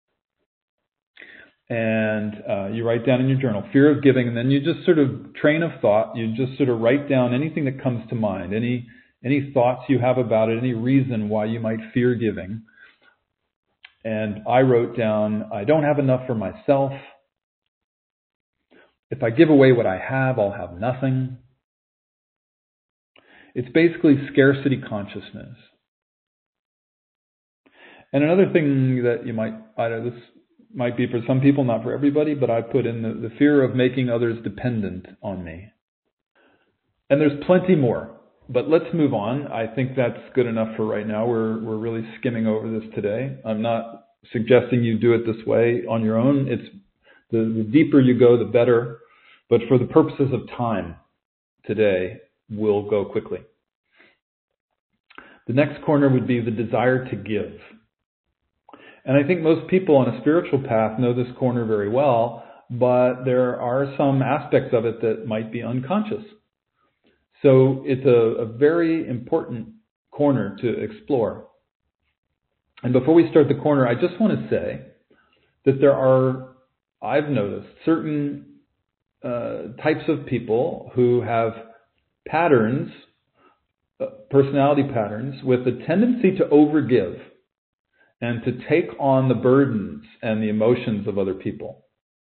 And you write down in your journal, fear of giving, and then you just sort of train of thought, you just sort of write down anything that comes to mind, any thoughts you have about it, any reason why you might fear giving. And I wrote down, I don't have enough for myself. If I give away what I have, I'll have nothing. It's basically scarcity consciousness. And another thing that you might, this might be for some people, not for everybody, but I put in the fear of making others dependent on me. And there's plenty more, but let's move on. I think that's good enough for right now. We're really skimming over this today. I'm not suggesting you do it this way on your own. It's the deeper you go, the better. But for the purposes of time today, we'll go quickly. The next corner would be the desire to give. And I think most people on a spiritual path know this corner very well, but there are some aspects of it that might be unconscious. So it's a very important corner to explore. And before we start the corner, I just want to say that there are, I've noticed, certain types of people who have patterns, personality patterns, with a tendency to overgive and to take on the burdens and the emotions of other people.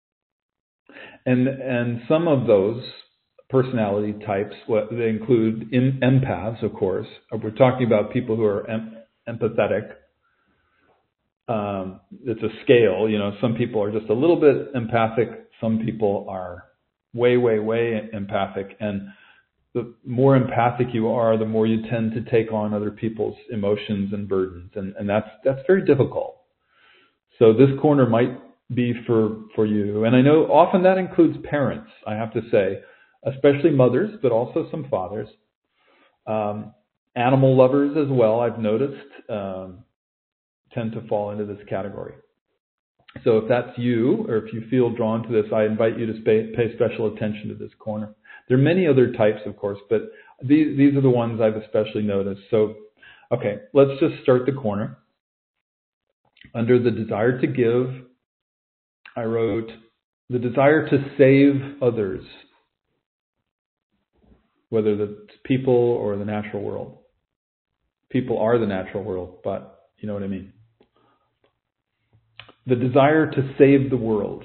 And some of those personality types, they include empaths, of course. We're talking about people who are empathetic. It's a scale, some people are just a little bit empathic. Some people are way, way, way empathic. And the more empathic you are, the more you tend to take on other people's emotions and burdens, and that's very difficult. So this corner might be for you, and I know often that includes parents. I have to say, especially mothers, but also some fathers, animal lovers as well. I've noticed tend to fall into this category. So if that's you, or if you feel drawn to this, I invite you to pay special attention to this corner. There are many other types, of course, but these are the ones I've especially noticed. So, okay, let's just start the corner. Under the desire to give, I wrote the desire to save others, whether it's people or the natural world. People are the natural world, but you know what I mean. The desire to save the world.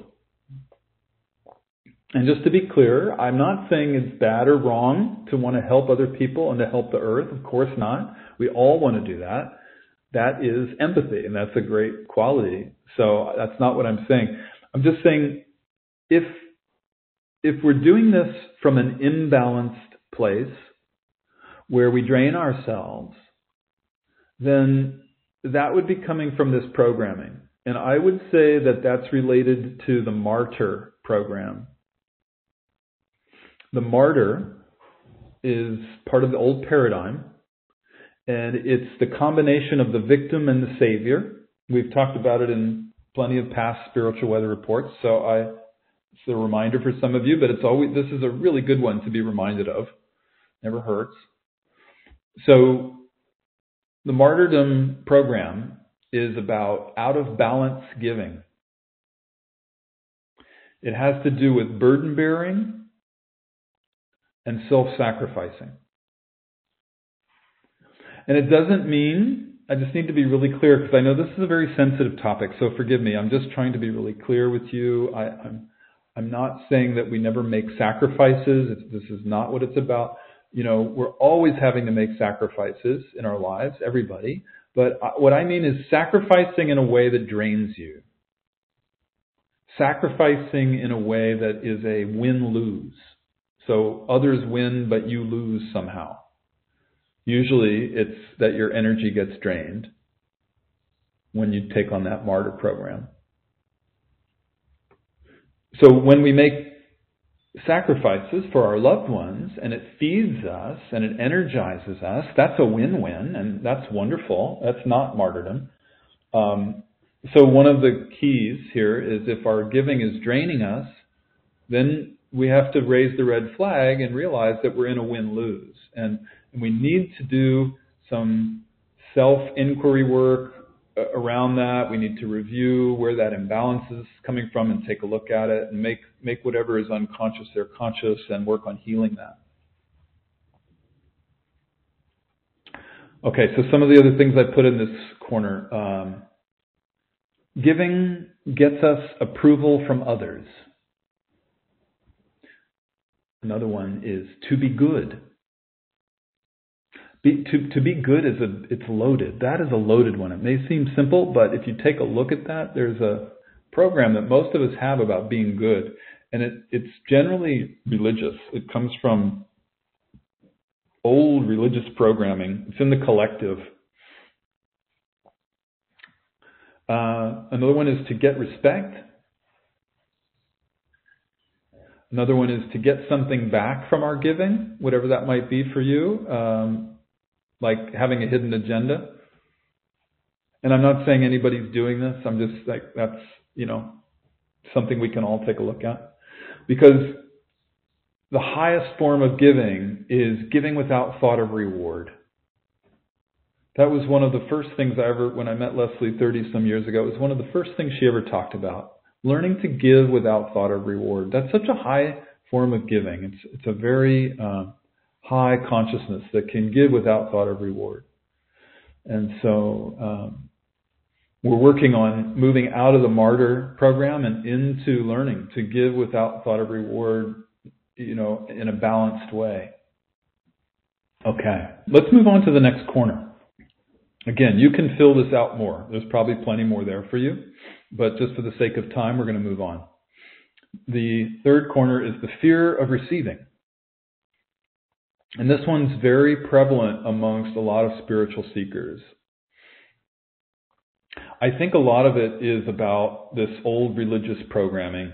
And just to be clear, I'm not saying it's bad or wrong to want to help other people and to help the earth. Of course not. We all want to do that. That is empathy, and that's a great quality. So that's not what I'm saying. I'm just saying if we're doing this from an imbalanced place where we drain ourselves, then that would be coming from this programming. And I would say that that's related to the martyr program. The martyr is part of the old paradigm, and it's the combination of the victim and the savior. We've talked about it in plenty of past spiritual weather reports, so it's a reminder for some of you, but this is a really good one to be reminded of. Never hurts. So the martyrdom program is about out of balance giving. It has to do with burden bearing and self-sacrificing. And it doesn't mean, I just need to be really clear because I know this is a very sensitive topic, so forgive me. I'm just trying to be really clear with you. I'm not saying that we never make sacrifices. This is not what it's about. You know, we're always having to make sacrifices in our lives, everybody. But what I mean is sacrificing in a way that drains you. Sacrificing in a way that is a win-lose. So others win, but you lose somehow. Usually it's that your energy gets drained when you take on that martyr program. So when we make sacrifices for our loved ones and it feeds us and it energizes us, that's a win-win, and that's wonderful. That's not martyrdom. So one of the keys here is if our giving is draining us, then we have to raise the red flag and realize that we're in a win-lose. And we need to do some self-inquiry work around that. We need to review where that imbalance is coming from and take a look at it and make whatever is unconscious there conscious and work on healing that. Okay, so some of the other things I put in this corner. Giving gets us approval from others. Another one is to be good. To be good it's loaded. That is a loaded one. It may seem simple, but if you take a look at that, there's a program that most of us have about being good, and it's generally religious. It comes from old religious programming. It's in the collective. Another one is to get respect. Another one is to get something back from our giving, whatever that might be for you, like having a hidden agenda. And I'm not saying anybody's doing this. I'm just like, that's, something we can all take a look at. Because the highest form of giving is giving without thought of reward. That was one of the first things when I met Leslie 30 some years ago, it was one of the first things she ever talked about. Learning to give without thought of reward. That's such a high form of giving. It's a very high consciousness that can give without thought of reward. And so we're working on moving out of the martyr program and into learning to give without thought of reward, in a balanced way. Okay, let's move on to the next corner. Again, you can fill this out more. There's probably plenty more there for you. But just for the sake of time, we're going to move on. The third corner is the fear of receiving. And this one's very prevalent amongst a lot of spiritual seekers. I think a lot of it is about this old religious programming.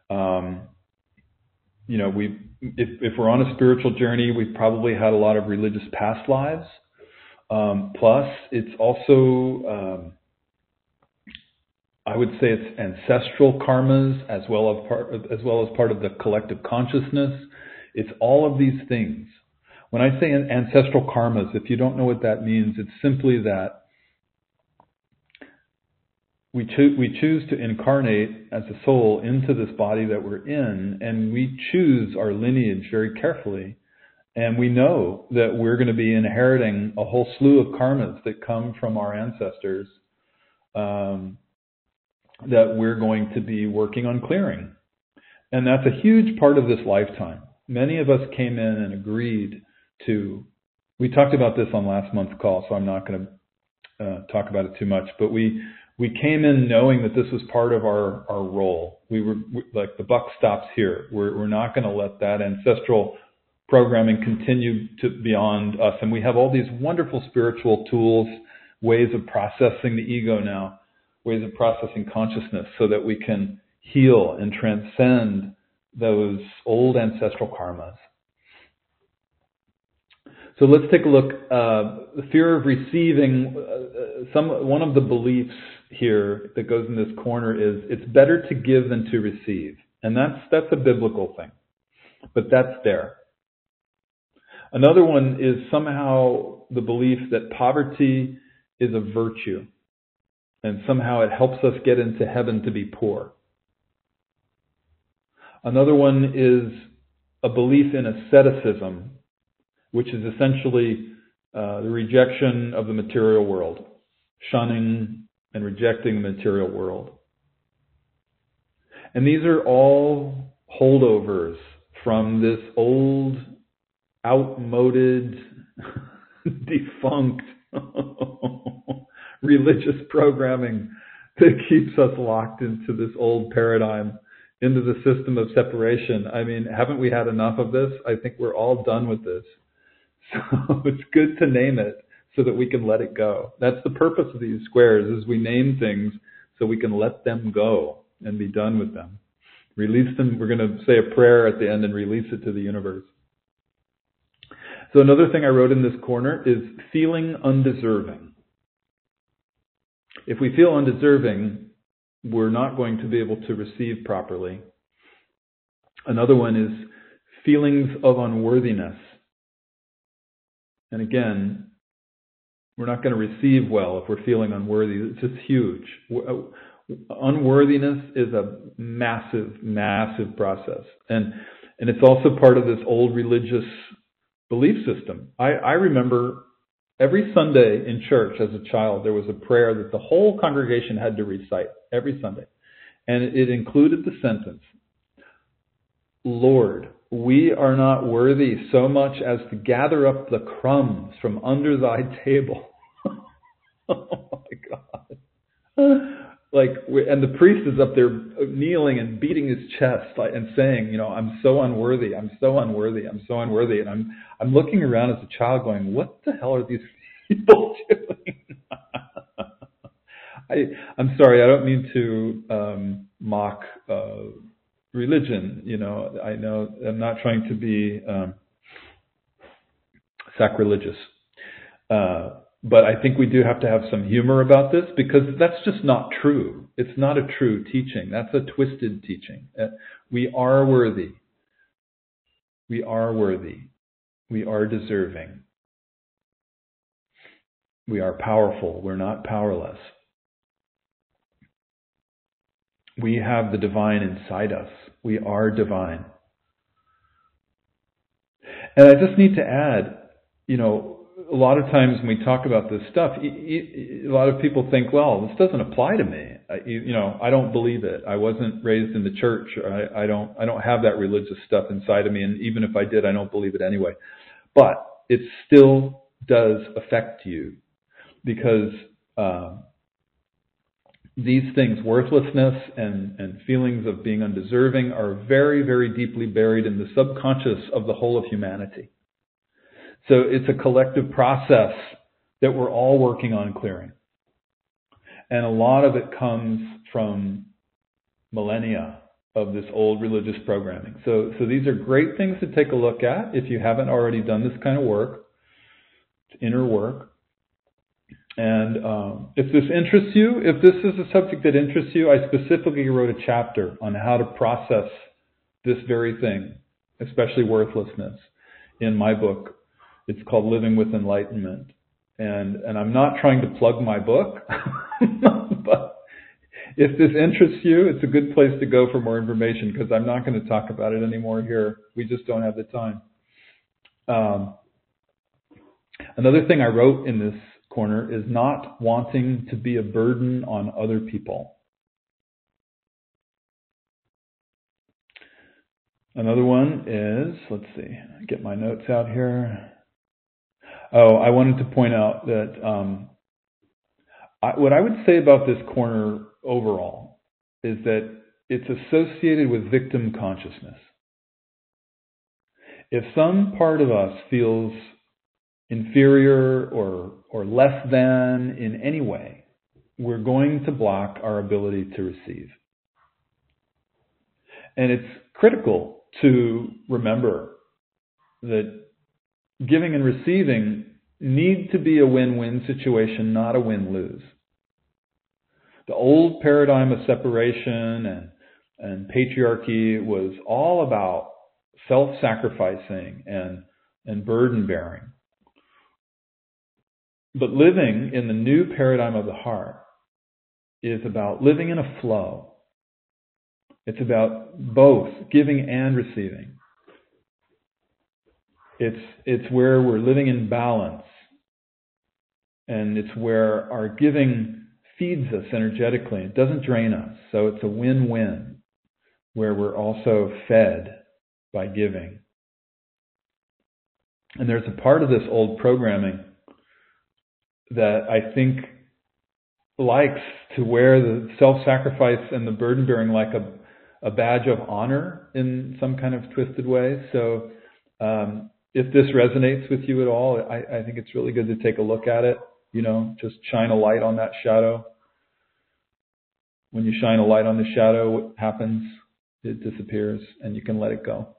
If we're on a spiritual journey, we've probably had a lot of religious past lives. Plus, it's also, I would say, it's ancestral karmas as well as part of the collective consciousness. It's all of these things. When I say ancestral karmas, if you don't know what that means, it's simply that we choose to incarnate as a soul into this body that we're in, and we choose our lineage very carefully. And we know that we're going to be inheriting a whole slew of karmas that come from our ancestors that we're going to be working on clearing. And that's a huge part of this lifetime. Many of us came in and agreed to, we talked about this on last month's call, so I'm not going to talk about it too much, but we came in knowing that this was part of our role. We like, the buck stops here. We're not going to let that ancestral programming continue to beyond us. And we have all these wonderful spiritual tools, ways of processing the ego now, ways of processing consciousness so that we can heal and transcend those old ancestral karmas. So let's take a look. The fear of receiving, one of the beliefs here that goes in this corner is it's better to give than to receive. And that's a biblical thing, but that's there. Another one is somehow the belief that poverty is a virtue, and somehow it helps us get into heaven to be poor. Another one is a belief in asceticism, which is essentially the rejection of the material world, shunning and rejecting the material world. And these are all holdovers from this old, outmoded, defunct religious programming that keeps us locked into this old paradigm, into the system of separation. I mean, haven't we had enough of this? I think we're all done with this. So it's good to name it so that we can let it go. That's the purpose of these squares, is we name things so we can let them go and be done with them. Release them. We're going to say a prayer at the end and release it to the universe. So another thing I wrote in this corner is feeling undeserving. If we feel undeserving, we're not going to be able to receive properly. Another one is feelings of unworthiness. And again, we're not going to receive well if we're feeling unworthy. It's just huge. Unworthiness is a massive, massive process. And it's also part of this old religious belief system. I remember every Sunday in church as a child, there was a prayer that the whole congregation had to recite every Sunday. And it included the sentence, Lord, we are not worthy so much as to gather up the crumbs from under thy table. Oh my God. And the priest is up there kneeling and beating his chest and saying, I'm so unworthy, I'm so unworthy, I'm so unworthy. And I'm looking around as a child going, what the hell are these people doing? I'm sorry, I don't mean to mock religion. I know I'm not trying to be sacrilegious. But I think we do have to have some humor about this, because that's just not true. It's not a true teaching. That's a twisted teaching. We are worthy. We are worthy. We are deserving. We are powerful. We're not powerless. We have the divine inside us. We are divine. And I just need to add, a lot of times when we talk about this stuff, a lot of people think, well, this doesn't apply to me. I don't believe it. I wasn't raised in the church. I don't have that religious stuff inside of me. And even if I did, I don't believe it anyway. But it still does affect you, because these things, worthlessness and feelings of being undeserving, are very, very deeply buried in the subconscious of the whole of humanity. So it's a collective process that we're all working on clearing. And a lot of it comes from millennia of this old religious programming. So these are great things to take a look at if you haven't already done this kind of work, inner work. And if this interests you, if this is a subject that interests you, I specifically wrote a chapter on how to process this very thing, especially worthlessness, in my book. It's called Living with Enlightenment. And I'm not trying to plug my book, but if this interests you, it's a good place to go for more information, because I'm not going to talk about it anymore here. We just don't have the time. Another thing I wrote in this corner is not wanting to be a burden on other people. Another one is, let's see, get my notes out here. Oh, I wanted to point out that what I would say about this corner overall is that it's associated with victim consciousness. If some part of us feels inferior or less than in any way, we're going to block our ability to receive. And it's critical to remember that giving and receiving need to be a win-win situation, not a win-lose. The old paradigm of separation and patriarchy was all about self-sacrificing and burden-bearing. But living in the new paradigm of the heart is about living in a flow. It's about both giving and receiving. It's where we're living in balance. And it's where our giving feeds us energetically. It doesn't drain us. So it's a win-win where we're also fed by giving. And there's a part of this old programming that I think likes to wear the self-sacrifice and the burden-bearing like a badge of honor in some kind of twisted way. So if this resonates with you at all, I think it's really good to take a look at it. You know, just shine a light on that shadow. When you shine a light on the shadow, what happens? It disappears and you can let it go.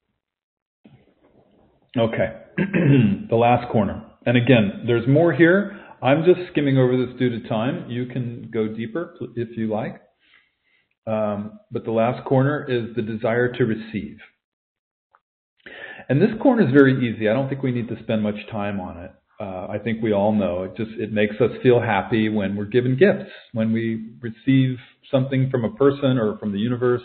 Okay, the last corner. And again, there's more here. I'm just skimming over this due to time. You can go deeper if you like. But the last corner is the desire to receive. And this corner is very easy. I don't think we need to spend much time on it. I think we all know it makes us feel happy when we're given gifts, when we receive something from a person or from the universe.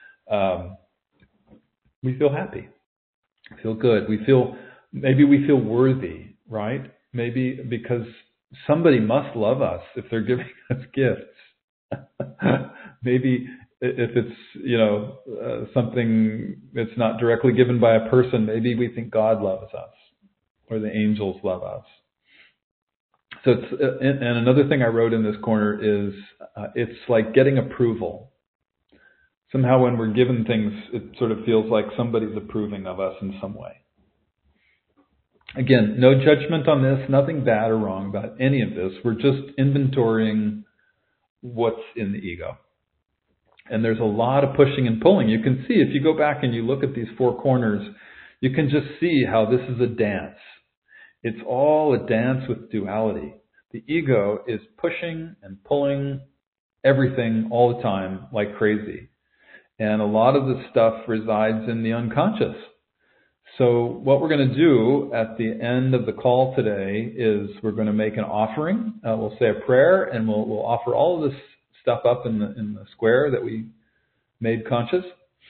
We feel happy, feel good. Maybe we feel worthy, right? Maybe because somebody must love us if they're giving us gifts. Maybe if it's something that's not directly given by a person, maybe we think God loves us or the angels love us. So and another thing I wrote in this corner is it's like getting approval. Somehow when we're given things, it sort of feels like somebody's approving of us in some way. Again, no judgment on this, nothing bad or wrong about any of this. We're just inventorying what's in the ego. And there's a lot of pushing and pulling. You can see, if you go back and you look at these four corners, you can just see how this is a dance. It's all a dance with duality. The ego is pushing and pulling everything all the time like crazy. And a lot of the stuff resides in the unconscious. So what we're going to do at the end of the call today is we're going to make an offering. We'll say a prayer and we'll offer all of this stuff up in the square that we made conscious.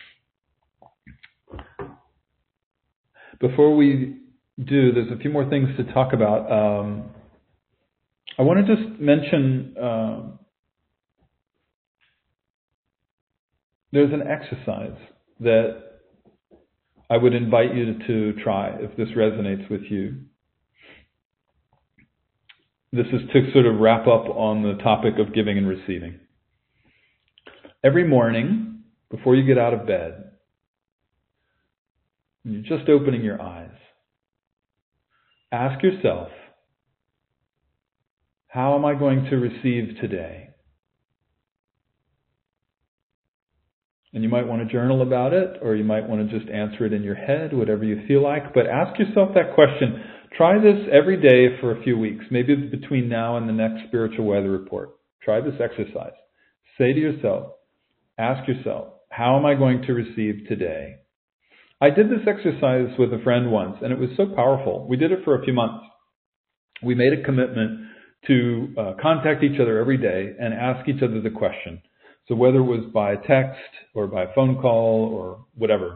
Before we do, there's a few more things to talk about. I want to just mention there's an exercise that I would invite you to try if this resonates with you. This is to sort of wrap up on the topic of giving and receiving. Every morning, before you get out of bed, you're just opening your eyes. ask yourself, how am I going to receive today? And you might want to journal about it, or you might want to just answer it in your head, whatever you feel like. But ask yourself that question. Try this every day for a few weeks, maybe between now and the next spiritual weather report. Try this exercise. Say to yourself, ask yourself, how am I going to receive today? I did this exercise with a friend once, and it was so powerful. We did it for a few months. We made a commitment to contact each other every day and ask each other the question. So whether it was by text or by phone call or whatever,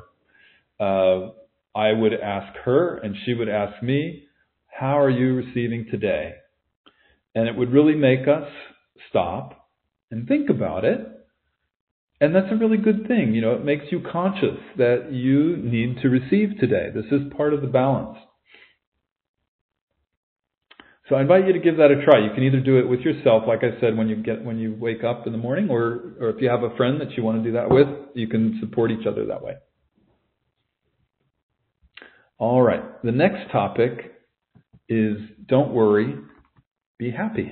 I would ask her and she would ask me, how are you receiving today? And it would really make us stop and think about it. And that's a really good thing. It makes you conscious that you need to receive today. This is part of the balance. So I invite you to give that a try. You can either do it with yourself, like I said, when you wake up in the morning, or if you have a friend that you want to do that with, you can support each other that way. All right. The next topic is don't worry, be happy.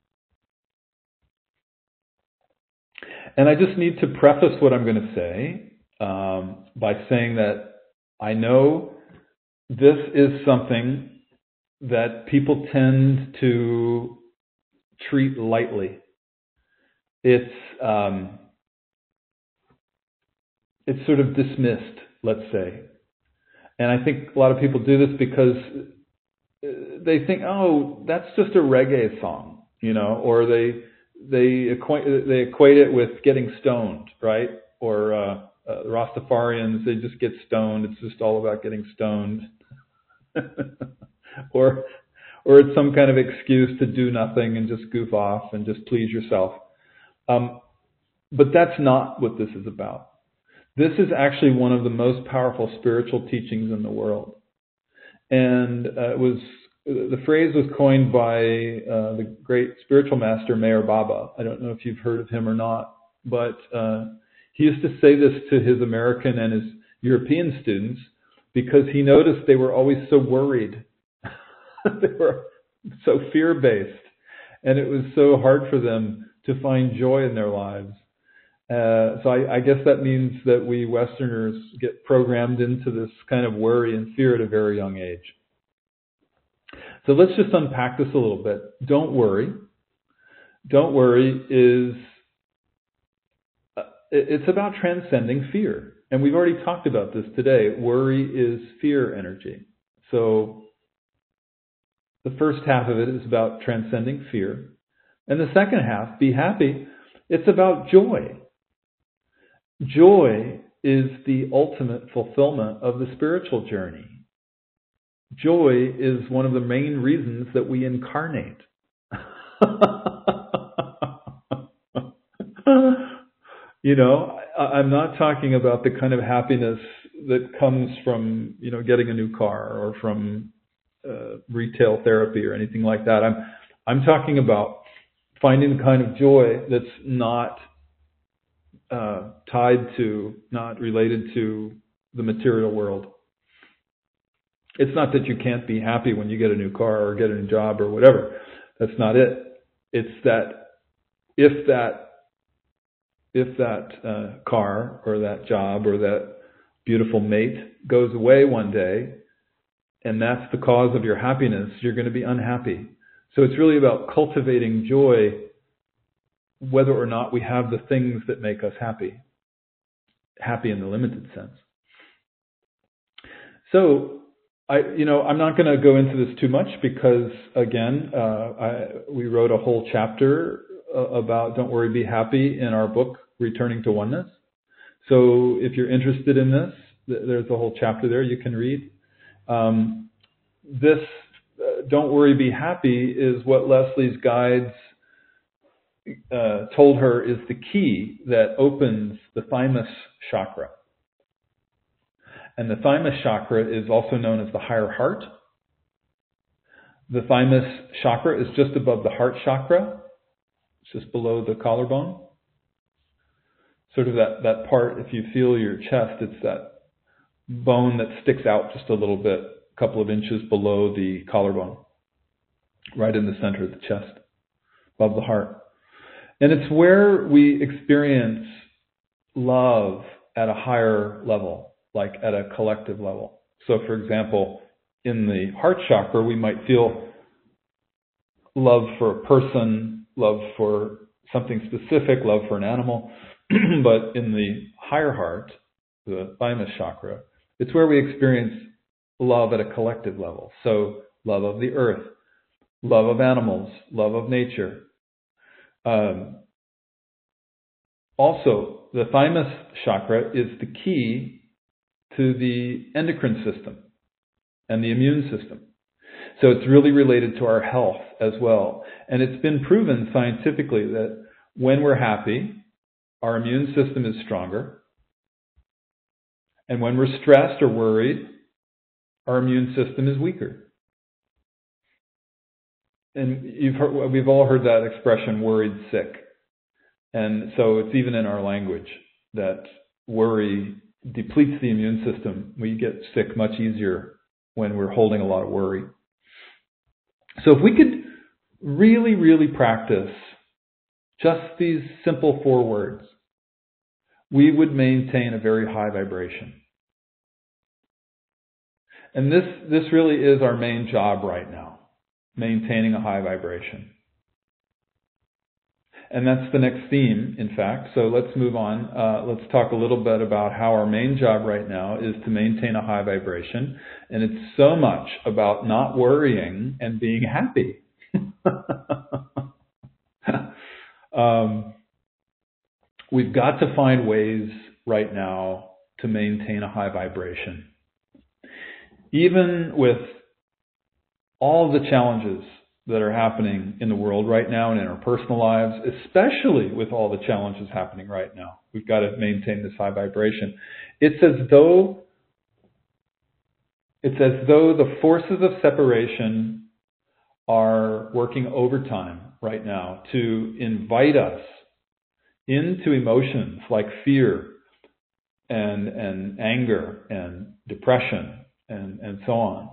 And I just need to preface what I'm going to say by saying that I know this is something that people tend to treat lightly. It's sort of dismissed, let's say. And I think a lot of people do this because they think, oh, that's just a reggae song, or they equate it with getting stoned, right? Or Rastafarians, they just get stoned. It's just all about getting stoned. Or it's some kind of excuse to do nothing and just goof off and just please yourself. But that's not what this is about. This is actually one of the most powerful spiritual teachings in the world. And the phrase was coined by the great spiritual master Meher Baba. I don't know if you've heard of him or not, but he used to say this to his American and his European students because he noticed they were always so worried. They were so fear-based, and it was so hard for them to find joy in their lives. So I guess that means that we Westerners get programmed into this kind of worry and fear at a very young age. So let's just unpack this a little bit. Don't worry. Don't worry it's about transcending fear. And we've already talked about this today. Worry is fear energy. So the first half of it is about transcending fear. And the second half, be happy, it's about joy. Joy is the ultimate fulfillment of the spiritual journey. Joy is one of the main reasons that we incarnate. I'm not talking about the kind of happiness that comes from, getting a new car or from retail therapy or anything like that. I'm talking about finding the kind of joy that's not tied to, not related to the material world. It's not that you can't be happy when you get a new car or get a new job or whatever. That's not it. It's that if that car or that job or that beautiful mate goes away one day, and that's the cause of your happiness, you're going to be unhappy. So it's really about cultivating joy, whether or not we have the things that make us happy in the limited sense. So I'm not going to go into this too much because, again, we wrote a whole chapter about Don't Worry, Be Happy in our book, Returning to Oneness. So if you're interested in this, there's a whole chapter there you can read. This Don't Worry, Be Happy is what Leslie's guides told her is the key that opens the thymus chakra. And the thymus chakra is also known as the higher heart. The thymus chakra is just above the heart chakra. It's just below the collarbone. Sort of that part, if you feel your chest, it's that bone that sticks out just a little bit couple of inches below the collarbone, right in the center of the chest, above the heart. And it's where we experience love at a higher level, like at a collective level. So, for example, in the heart chakra, we might feel love for a person, love for something specific, love for an animal. But in the higher heart, the thymus chakra, it's where we experience love at a collective level. So love of the earth, love of animals, love of nature. Also, the thymus chakra is the key to the endocrine system and the immune system. So it's really related to our health as well. And it's been proven scientifically that when we're happy, our immune system is stronger. And when we're stressed or worried, our immune system is weaker. And we've all heard that expression, worried sick. And so it's even in our language that worry depletes the immune system. We get sick much easier when we're holding a lot of worry. So if we could really, really practice just these simple 4 words, we would maintain a very high vibration. And this really is our main job right now, maintaining a high vibration. And that's the next theme, in fact. So let's move on. Let's talk a little bit about how our main job right now is to maintain a high vibration. And it's so much about not worrying and being happy. We've got to find ways right now to maintain a high vibration. Even with all the challenges that are happening in the world right now and in our personal lives, especially with all the challenges happening right now, we've got to maintain this high vibration. It's as though the forces of separation are working overtime right now to invite us into emotions like fear and anger and depression and so on.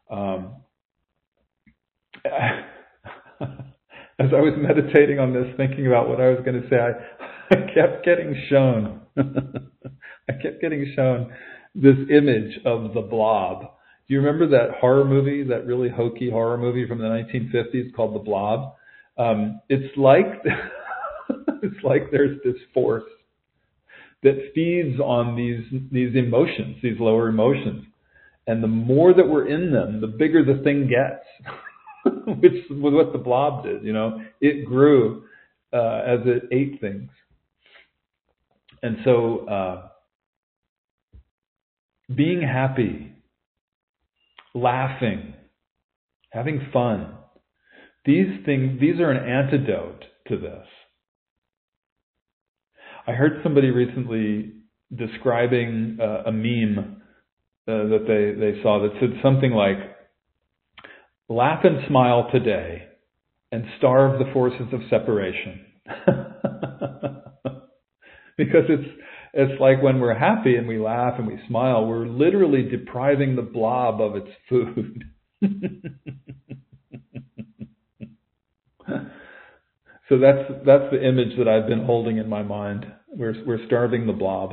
As I was meditating on this, thinking about what I was going to say, I kept getting shown this image of the Blob. Do you remember that horror movie, that really hokey horror movie from the 1950s called The Blob? It's like there's this force that feeds on these emotions, these lower emotions. And the more that we're in them, the bigger the thing gets. Which was what the Blob did, It grew as it ate things. And so being happy, laughing, having fun, these are an antidote to this. I heard somebody recently describing a meme that they saw that said something like, laugh and smile today and starve the forces of separation. Because it's like when we're happy and we laugh and we smile, we're literally depriving the Blob of its food. So that's the image that I've been holding in my mind. We're starving the Blob.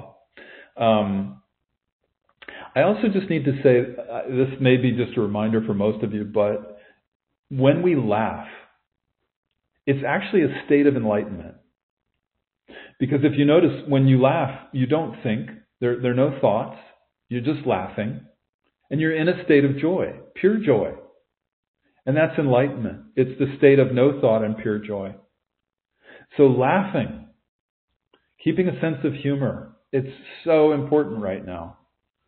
I also just need to say, this may be just a reminder for most of you, but when we laugh, it's actually a state of enlightenment. Because if you notice, when you laugh, you don't think, there are no thoughts, you're just laughing, and you're in a state of joy, pure joy. And that's enlightenment. It's the state of no thought and pure joy. So laughing, keeping a sense of humor, it's so important right now.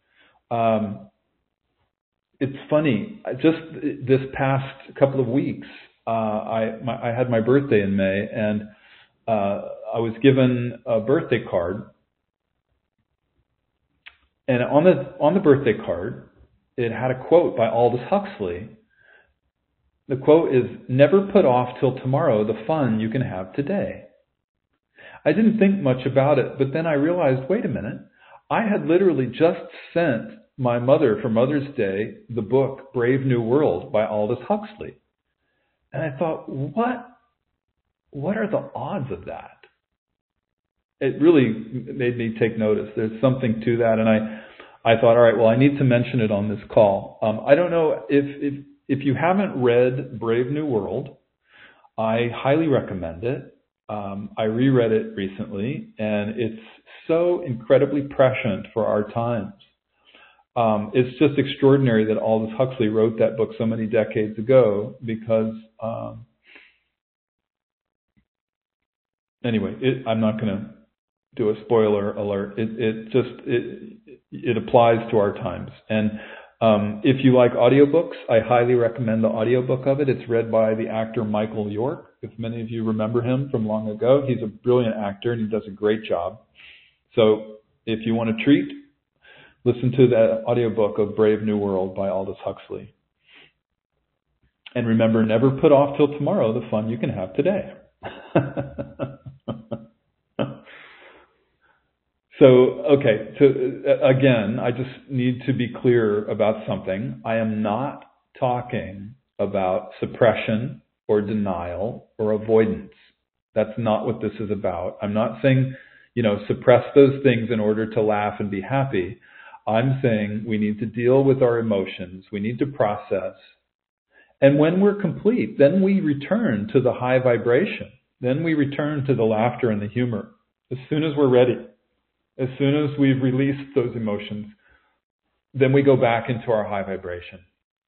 It's funny, just this past couple of weeks, I had my birthday in May, and I was given a birthday card. And on the birthday card, it had a quote by Aldous Huxley. The quote is, "Never put off till tomorrow the fun you can have today." I didn't think much about it, but then I realized, wait a minute, I had literally just sent my mother for Mother's Day the book Brave New World by Aldous Huxley. And I thought, what are the odds of that? It really made me take notice. There's something to that. And I thought, all right, well, I need to mention it on this call. I don't know if you haven't read Brave New World, I highly recommend it. I reread it recently, and it's so incredibly prescient for our times. It's just extraordinary that Aldous Huxley wrote that book so many decades ago because, anyway, I'm not going to do a spoiler alert. It applies to our times. And if you like audiobooks, I highly recommend the audiobook of it. It's read by the actor Michael York. If many of you remember him from long ago, he's a brilliant actor and he does a great job. So if you want a treat, listen to the audiobook of Brave New World by Aldous Huxley. And remember, never put off till tomorrow the fun you can have today. So again, I just need to be clear about something. I am not talking about suppression or denial or avoidance. That's not what this is about. I'm not saying, suppress those things in order to laugh and be happy. I'm saying we need to deal with our emotions. We need to process. And when we're complete, then we return to the high vibration. Then we return to the laughter and the humor as soon as we're ready. As soon as we've released those emotions, then we go back into our high vibration.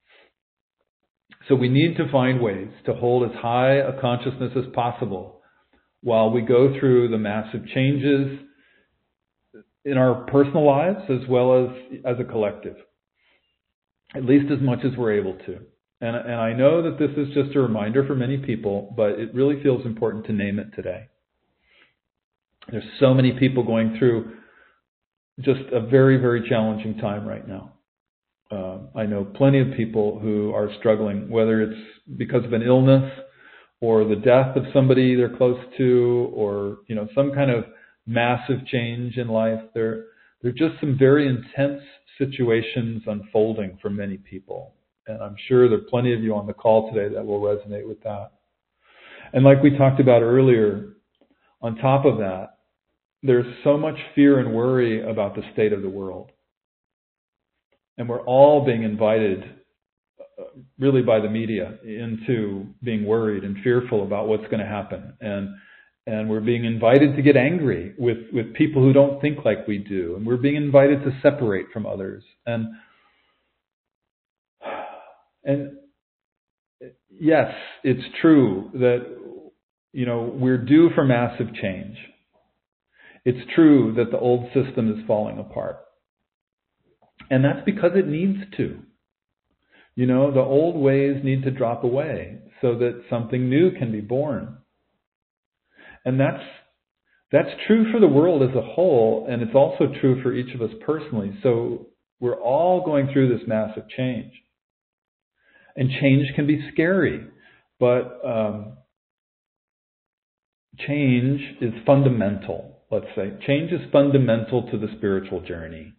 So we need to find ways to hold as high a consciousness as possible while we go through the massive changes in our personal lives as well as a collective, at least as much as we're able to. And I know that this is just a reminder for many people, but it really feels important to name it today. There's so many people going through just a very, very challenging time right now. I know plenty of people who are struggling, whether it's because of an illness or the death of somebody they're close to, or some kind of massive change in life. There are just some very intense situations unfolding for many people. And I'm sure there are plenty of you on the call today that will resonate with that. And like we talked about earlier, on top of that, there's so much fear and worry about the state of the world. And we're all being invited, really by the media, into being worried and fearful about what's going to happen. And we're being invited to get angry with people who don't think like we do. And we're being invited to separate from others. And yes, it's true that, we're due for massive change. It's true that the old system is falling apart. And that's because it needs to. The old ways need to drop away so that something new can be born. And that's true for the world as a whole, and it's also true for each of us personally. So we're all going through this massive change. And change can be scary, but change is fundamental. Let's say change is fundamental to the spiritual journey.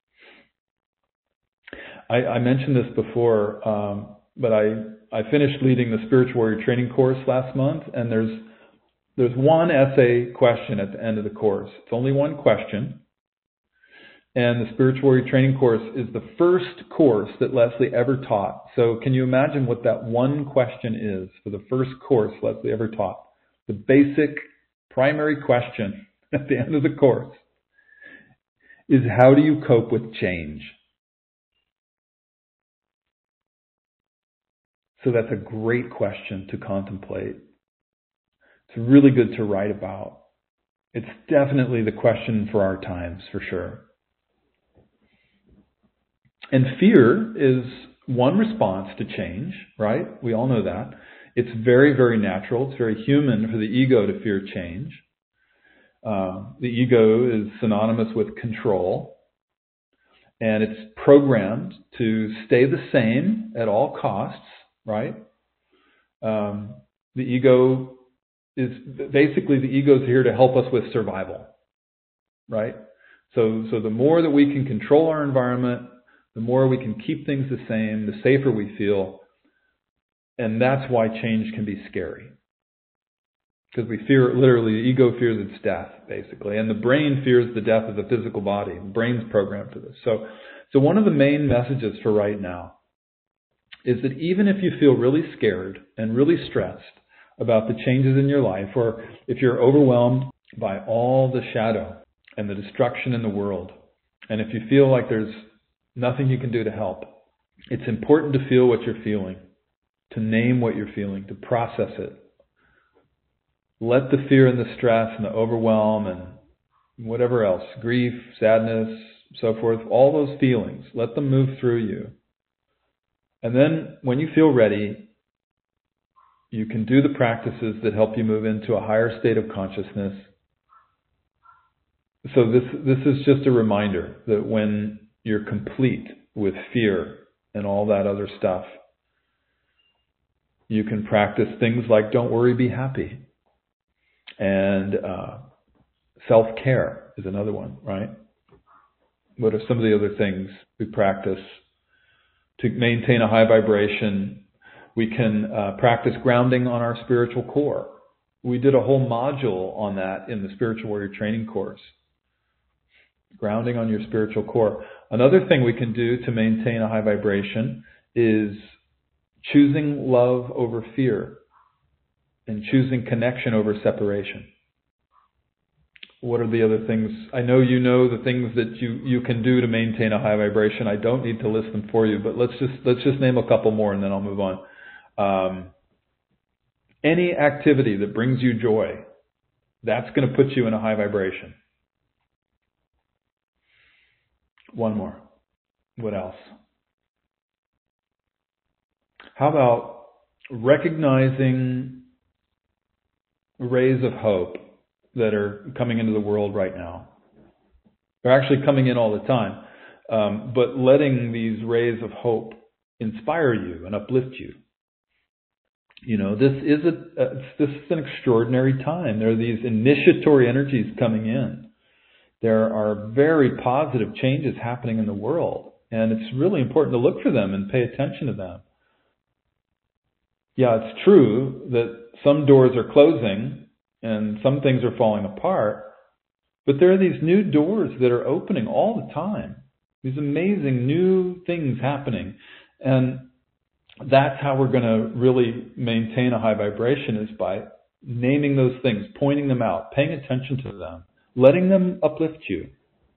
I mentioned this before, but I finished leading the Spiritual Warrior Training course last month, and there's one essay question at the end of the course. It's only one question, and the Spiritual Warrior Training course is the first course that Leslie ever taught. So can you imagine what that one question is for the first course Leslie ever taught? The basic primary question at the end of the course is, how do you cope with change? So that's a great question to contemplate. It's really good to write about. It's definitely the question for our times, for sure. And fear is one response to change, right? We all know that. It's very, very natural. It's very human for the ego to fear change. The ego is synonymous with control, and it's programmed to stay the same at all costs, right? The ego is here to help us with survival, right? So the more that we can control our environment, The more we can keep things the same, the safer we feel. And that's why change can be scary. Because we fear, literally, the ego fears its death, basically. And the brain fears the death of the physical body. The brain's programmed for this. So one of the main messages for right now is that even if you feel really scared and really stressed about the changes in your life, or if you're overwhelmed by all the shadow and the destruction in the world, and if you feel like there's nothing you can do to help, it's important to feel what you're feeling, to name what you're feeling, to process it. Let the fear and the stress and the overwhelm and whatever else, grief, sadness, so forth, all those feelings, let them move through you. And then when you feel ready, you can do the practices that help you move into a higher state of consciousness. So this is just a reminder that when you're complete with fear and all that other stuff, you can practice things like don't worry, be happy. And self-care is another one, right? What are some of the other things we practice to maintain a high vibration? We can practice grounding on our spiritual core. We did a whole module on that in the Spiritual Warrior Training course. Grounding on your spiritual core. Another thing we can do to maintain a high vibration is choosing love over fear and choosing connection over separation. What are the other things? I know you know the things that you can do to maintain a high vibration. I don't need to list them for you, but let's just name a couple more and then I'll move on. Any activity that brings you joy, that's going to put you in a high vibration. One more. What else? How about recognizing rays of hope that are coming into the world right now? They're actually coming in all the time, but letting these rays of hope inspire you and uplift you. You know, this is an extraordinary time. There are these initiatory energies coming in. There are very positive changes happening in the world, and it's really important to look for them and pay attention to them. Yeah, it's true that some doors are closing and some things are falling apart, but there are these new doors that are opening all the time. These amazing new things happening. And that's how we're going to really maintain a high vibration, is by naming those things, pointing them out, paying attention to them, letting them uplift you.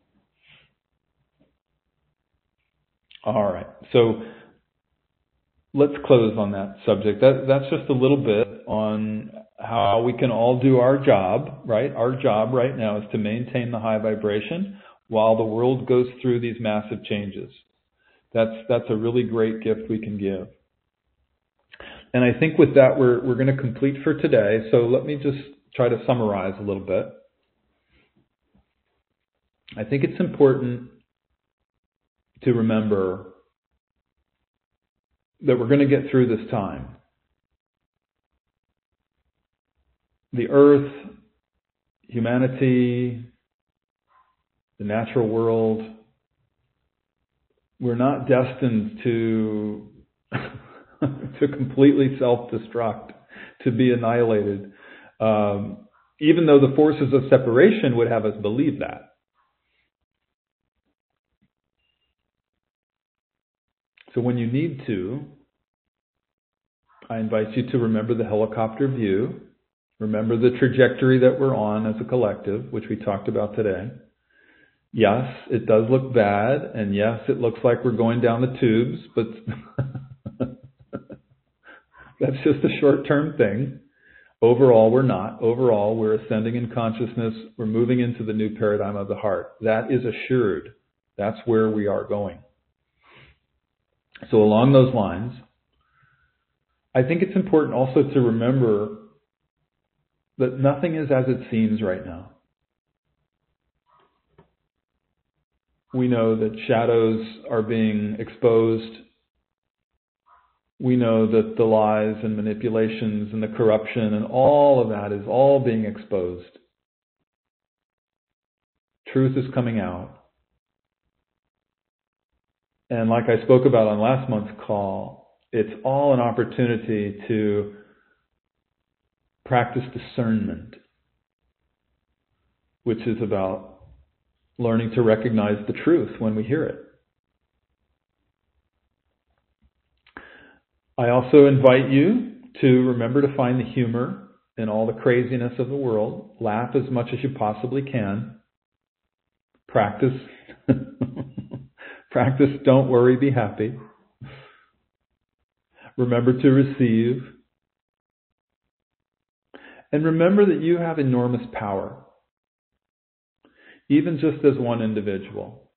All right. So let's close on that subject. That's just a little bit on how we can all do our job, right? Our job right now is to maintain the high vibration while the world goes through these massive changes. That's a really great gift we can give. And I think with that, we're going to complete for today. So let me just try to summarize a little bit. I think it's important to remember that we're going to get through this time. The earth, humanity, the natural world, we're not destined to to completely self-destruct, to be annihilated, even though the forces of separation would have us believe that. So when you need to, I invite you to remember the helicopter view. Remember the trajectory that we're on as a collective, which we talked about today. Yes, it does look bad, and yes, it looks like we're going down the tubes, but that's just a short-term thing. Overall, we're not. Overall, we're ascending in consciousness. We're moving into the new paradigm of the heart. That is assured. That's where we are going. So along those lines, I think it's important also to remember that nothing is as it seems right now. We know that shadows are being exposed. We know that the lies and manipulations and the corruption and all of that is all being exposed. Truth is coming out. And like I spoke about on last month's call, it's all an opportunity to practice discernment, which is about learning to recognize the truth when we hear it. I also invite you to remember to find the humor in all the craziness of the world. Laugh as much as you possibly can. Practice. Practice, don't worry, be happy. Remember to receive. And remember that you have enormous power, even just as one individual.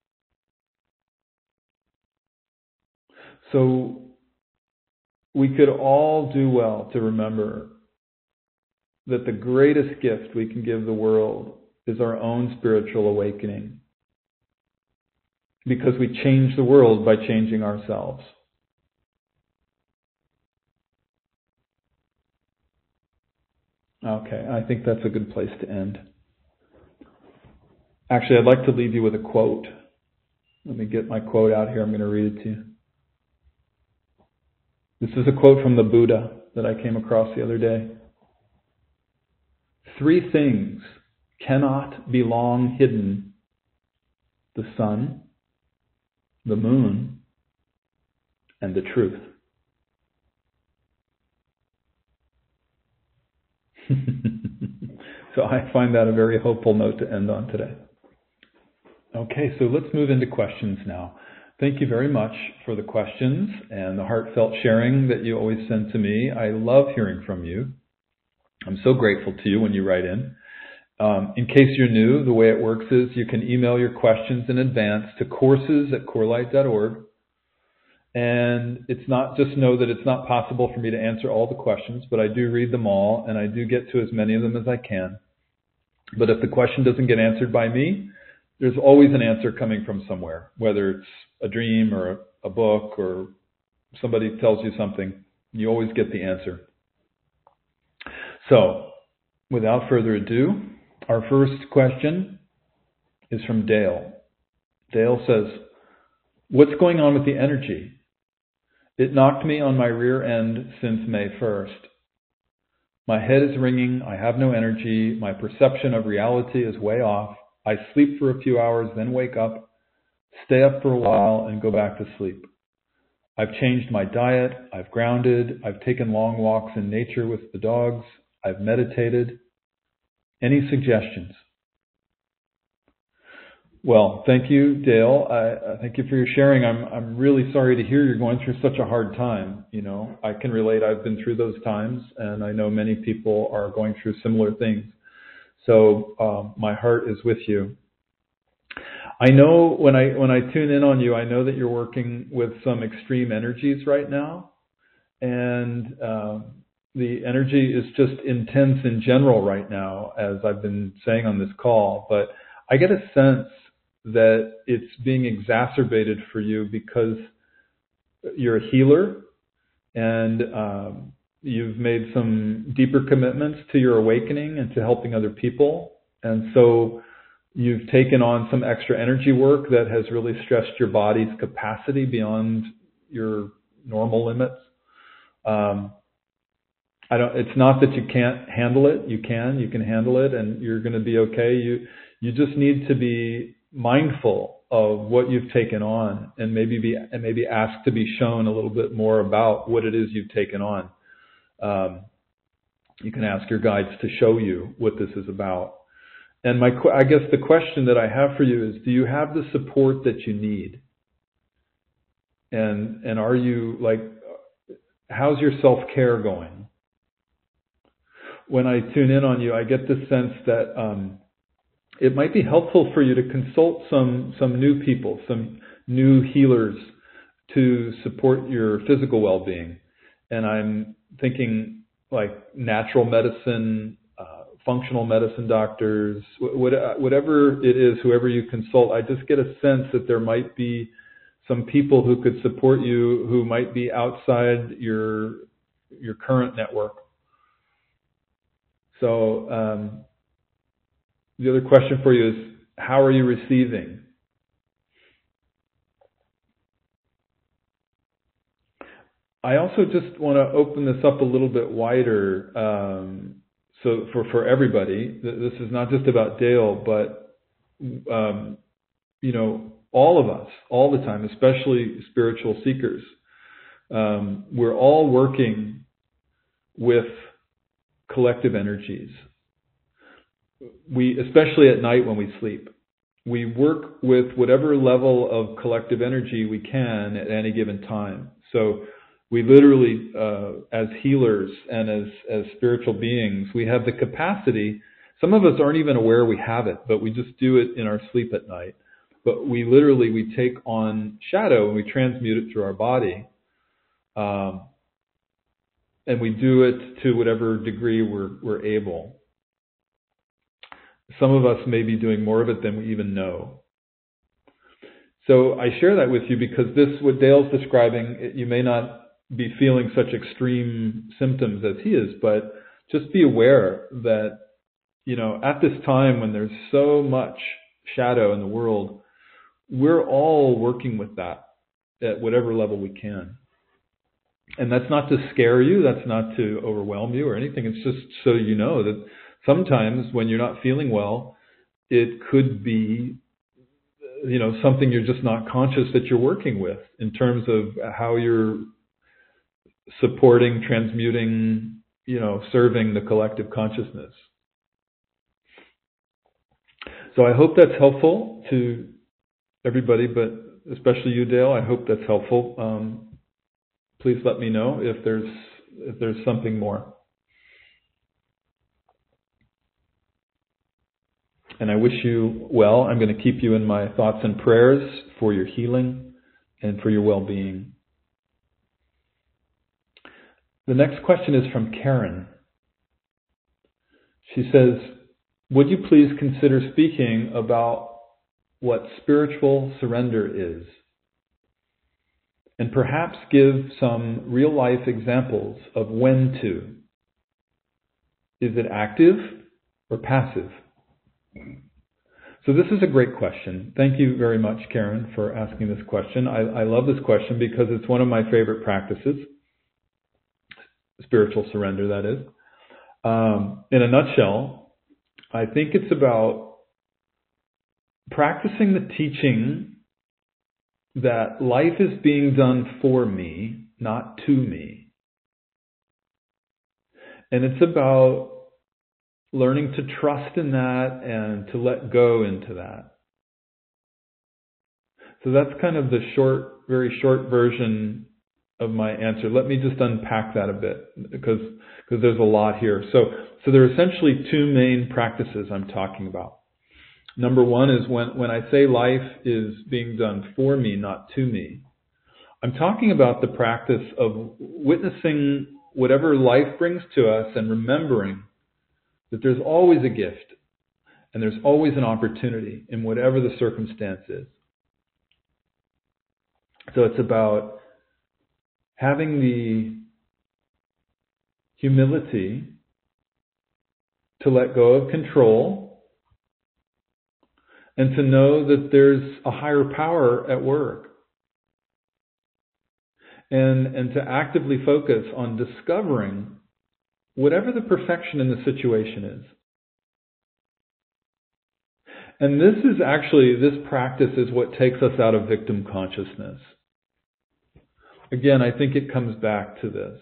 So we could all do well to remember that the greatest gift we can give the world is our own spiritual awakening, because we change the world by changing ourselves. Okay, I think that's a good place to end. Actually, I'd like to leave you with a quote. Let me get my quote out here. I'm going to read it to you. This is a quote from the Buddha that I came across the other day. 3 things cannot be long hidden: the sun, the moon, and the truth. So I find that a very hopeful note to end on today. Okay, so let's move into questions now. Thank you very much for the questions and the heartfelt sharing that you always send to me. I love hearing from you. I'm so grateful to you when you write in. In case you're new, the way it works is you can email your questions in advance to courses@corelight.org. And it's not, just know that it's not possible for me to answer all the questions, but I do read them all, and I do get to as many of them as I can. But if the question doesn't get answered by me, there's always an answer coming from somewhere, whether it's a dream or a book or somebody tells you something. You always get the answer. So, without further ado, our first question is from Dale. Dale says, "What's going on with the energy? It knocked me on my rear end since May 1st. My head is ringing, I have no energy, my perception of reality is way off. I sleep for a few hours, then wake up, stay up for a while, and go back to sleep. I've changed my diet, I've grounded, I've taken long walks in nature with the dogs, I've meditated. Any suggestions?" Well, thank you, Dale. I thank you for your sharing. I'm really sorry to hear you're going through such a hard time. You know, I can relate. I've been through those times, and I know many people are going through similar things. So my heart is with you. I know when I tune in on you, I know that you're working with some extreme energies right now, and the energy is just intense in general right now, as I've been saying on this call. But I get a sense that it's being exacerbated for you because you're a healer, and you've made some deeper commitments to your awakening and to helping other people. And so you've taken on some extra energy work that has really stressed your body's capacity beyond your normal limits. It's not that you can't handle it. You can handle it, and you're going to be okay. You just need to be mindful of what you've taken on, and maybe ask to be shown a little bit more about what it is you've taken on. You can ask your guides to show you what this is about. And I guess the question that I have for you is, do you have the support that you need? And are you, how's your self-care going? When I tune in on you, I get the sense that it might be helpful for you to consult some new people, some new healers to support your physical well-being. And I'm thinking like natural medicine, functional medicine doctors, whatever it is, whoever you consult. I just get a sense that there might be some people who could support you who might be outside your current network. So the other question for you is, how are you receiving? I also just want to open this up a little bit wider, so for everybody. This is not just about Dale, but all of us, all the time, especially spiritual seekers. We're all working with collective energies. Especially at night when we sleep, we work with whatever level of collective energy we can at any given time. So we literally, as healers and as spiritual beings, we have the capacity. Some of us aren't even aware we have it, but we just do it in our sleep at night. But we take on shadow and we transmute it through our body. And we do it to whatever degree we're able. Some of us may be doing more of it than we even know. So I share that with you because what Dale's describing, you may not be feeling such extreme symptoms as he is, but just be aware that, at this time when there's so much shadow in the world, we're all working with that at whatever level we can. And that's not to scare you, that's not to overwhelm you or anything. It's just so you know that sometimes when you're not feeling well, it could be, something you're just not conscious that you're working with in terms of how you're supporting, transmuting, serving the collective consciousness. So I hope that's helpful to everybody, but especially you, Dale. I hope that's helpful. Please let me know if there's something more. And I wish you well. I'm going to keep you in my thoughts and prayers for your healing and for your well-being. The next question is from Karen. She says, would you please consider speaking about what spiritual surrender is? And perhaps give some real-life examples of when to. Is it active or passive? So this is a great question. Thank you very much, Karen, for asking this question. I love this question because it's one of my favorite practices. Spiritual surrender, that is. In a nutshell, I think it's about practicing the teaching that life is being done for me, not to me. And it's about learning to trust in that and to let go into that. So that's kind of the very short version of my answer. Let me just unpack that a bit because there's a lot here. So there are essentially two main practices I'm talking about. Number one is when I say life is being done for me, not to me, I'm talking about the practice of witnessing whatever life brings to us and remembering that there's always a gift and there's always an opportunity in whatever the circumstance is. So it's about having the humility to let go of control and to know that there's a higher power at work. And to actively focus on discovering whatever the perfection in the situation is. And this practice is what takes us out of victim consciousness. Again, I think it comes back to this.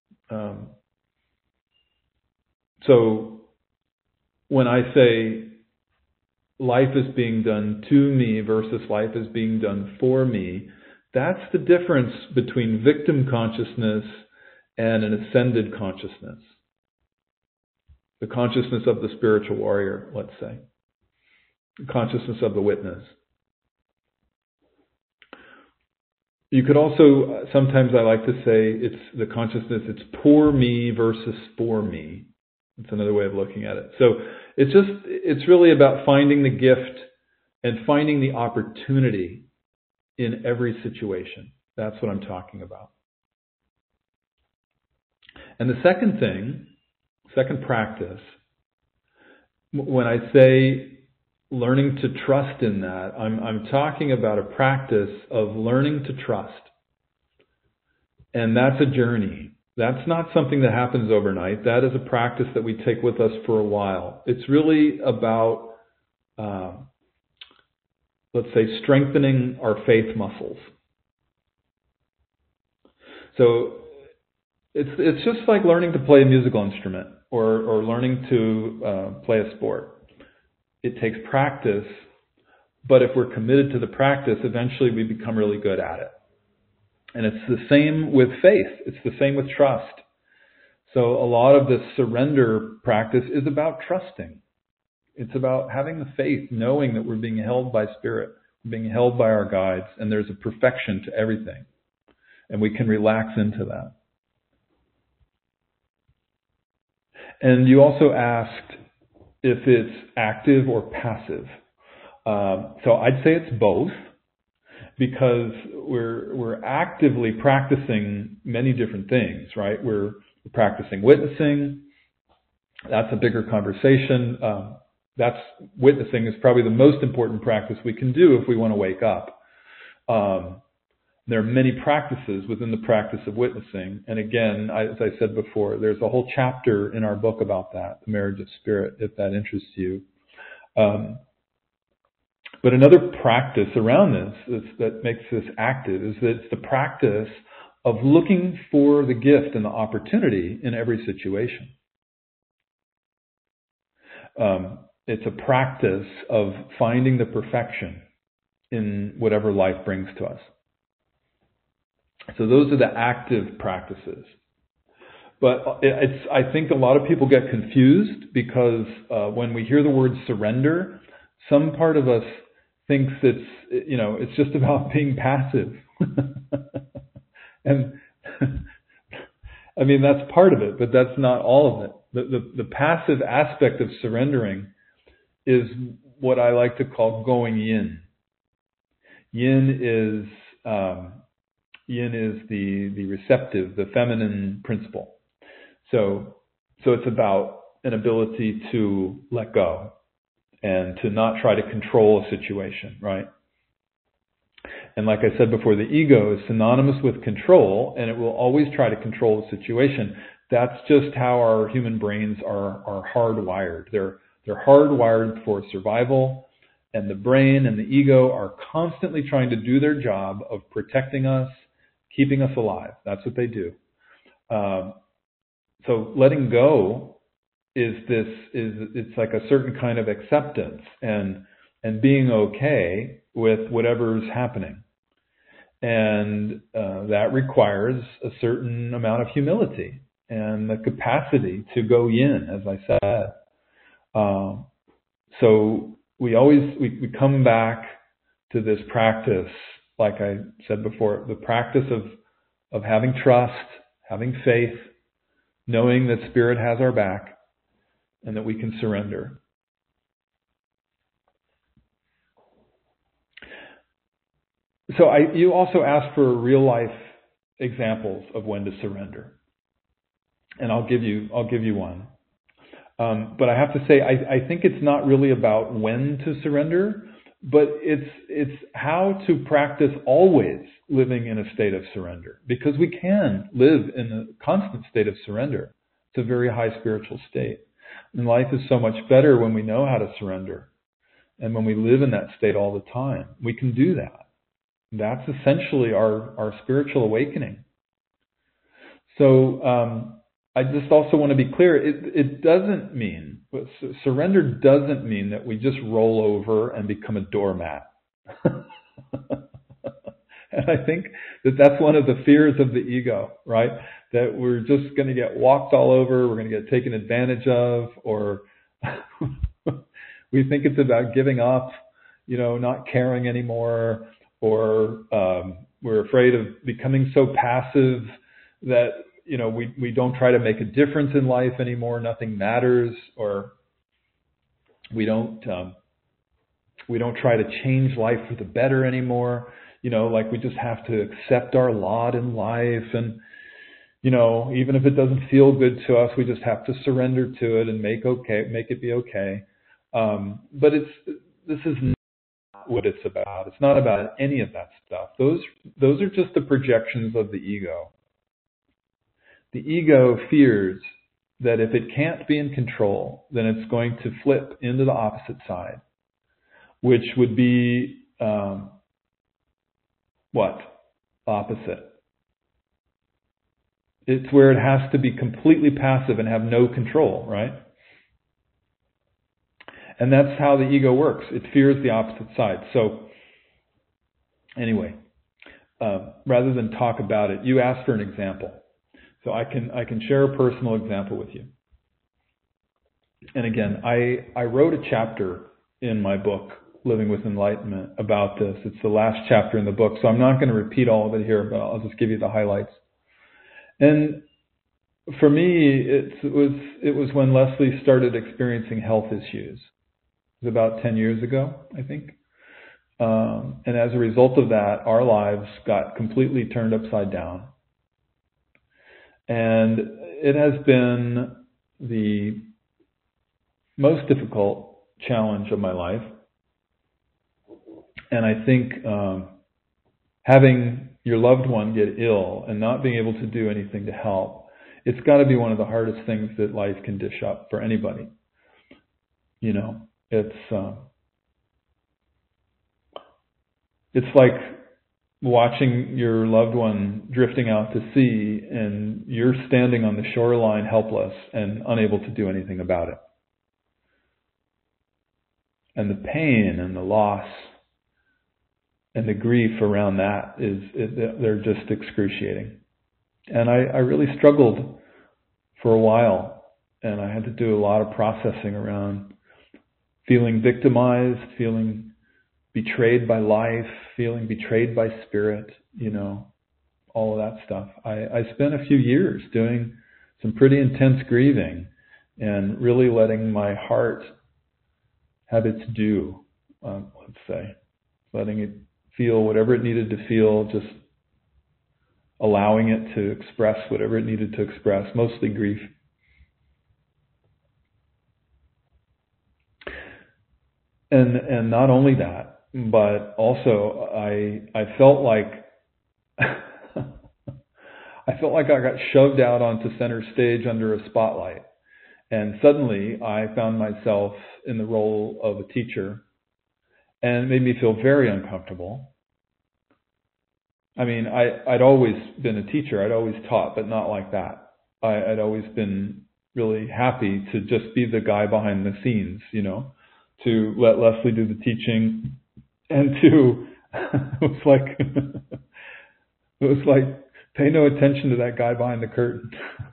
So when I say life is being done to me versus life is being done for me, that's the difference between victim consciousness and an ascended consciousness. The consciousness of the spiritual warrior, let's say. The consciousness of the witness. You could also, sometimes I like to say, it's the consciousness, it's pour me versus for me. It's another way of looking at it. So it's really about finding the gift and finding the opportunity in every situation. That's what I'm talking about. And the second practice, when I say learning to trust in that, I'm talking about a practice of learning to trust And that's a journey. That's not something that happens overnight. That is a practice that we take with us for a while. It's really about, let's say, strengthening our faith muscles. So it's just like learning to play a musical instrument or learning to play a sport. It takes practice, but if we're committed to the practice, eventually we become really good at it. And it's the same with faith. It's the same with trust. So a lot of this surrender practice is about trusting. It's about having the faith, knowing that we're being held by Spirit, we're being held by our guides, and there's a perfection to everything. And we can relax into that. And you also asked if it's active or passive. So I'd say it's both, because we're actively practicing many different things, right? We're practicing witnessing. That's a bigger conversation. Witnessing is probably the most important practice we can do if we want to wake up. There are many practices within the practice of witnessing. And again, as I said before, there's a whole chapter in our book about that, The Marriage of Spirit, if that interests you. But another practice around this that makes this active is that it's the practice of looking for the gift and the opportunity in every situation. It's a practice of finding the perfection in whatever life brings to us. So those are the active practices. But I think a lot of people get confused because when we hear the word surrender, some part of us thinks it's just about being passive. And I mean, that's part of it, but that's not all of it. The passive aspect of surrendering is what I like to call going yin. Yin is the receptive, the feminine principle. So it's about an ability to let go and to not try to control a situation, right? And like I said before, the ego is synonymous with control, and it will always try to control the situation. That's just how our human brains are hardwired. They're hardwired for survival, and the brain and the ego are constantly trying to do their job of protecting us, keeping us alive. That's what they do. So letting go it's like a certain kind of acceptance and being okay with whatever's happening. And that requires a certain amount of humility and the capacity to go yin, as I said. So we come back to this practice, like I said before, the practice of having trust, having faith, knowing that Spirit has our back, and that we can surrender. So you also asked for real life examples of when to surrender, and I'll give you one. But I have to say, I think it's not really about when to surrender, but it's how to practice always living in a state of surrender, because we can live in a constant state of surrender. It's a very high spiritual state. And life is so much better when we know how to surrender. And when we live in that state all the time, we can do that. That's essentially our spiritual awakening. So I just also want to be clear, it doesn't mean, surrender doesn't mean that we just roll over and become a doormat. And I think that's one of the fears of the ego, right? That we're just going to get walked all over, we're going to get taken advantage of, or we think it's about giving up, not caring anymore, or we're afraid of becoming so passive that, we don't try to make a difference in life anymore, nothing matters, or we don't try to change life for the better anymore. Like we just have to accept our lot in life, and even if it doesn't feel good to us, we just have to surrender to it and make it be okay. But this is not what it's about. It's not about any of that stuff. Those are just the projections of the ego. The ego fears that if it can't be in control, then it's going to flip into the opposite side, which would be what? Opposite. It's where it has to be completely passive and have no control, right? And that's how the ego works. It fears the opposite side. So anyway, rather than talk about it, you asked for an example. So I can share a personal example with you. And again, I wrote a chapter in my book, Living with Enlightenment, about this. It's the last chapter in the book, so I'm not going to repeat all of it here, but I'll just give you the highlights. And for me, it was when Leslie started experiencing health issues. It was about 10 years ago, I think. And as a result of that, our lives got completely turned upside down. And it has been the most difficult challenge of my life. And I think having your loved one get ill and not being able to do anything to help, it's got to be one of the hardest things that life can dish up for anybody. You know, it's like watching your loved one drifting out to sea and you're standing on the shoreline helpless and unable to do anything about it. And the pain and the loss and the grief around that they're just excruciating. And I really struggled for a while, and I had to do a lot of processing around feeling victimized, feeling betrayed by life, feeling betrayed by spirit, you know, all of that stuff. I spent a few years doing some pretty intense grieving and really letting my heart have its due, let's say, letting it feel whatever it needed to feel, just allowing it to express whatever it needed to express, mostly grief. And not only that, but also I felt like I got shoved out onto center stage under a spotlight. And suddenly I found myself in the role of a teacher, and it made me feel very uncomfortable. I mean, I'd always been a teacher. I'd always taught, but not like that. I'd always been really happy to just be the guy behind the scenes, you know, to let Leslie do the teaching, and to it was like pay no attention to that guy behind the curtain.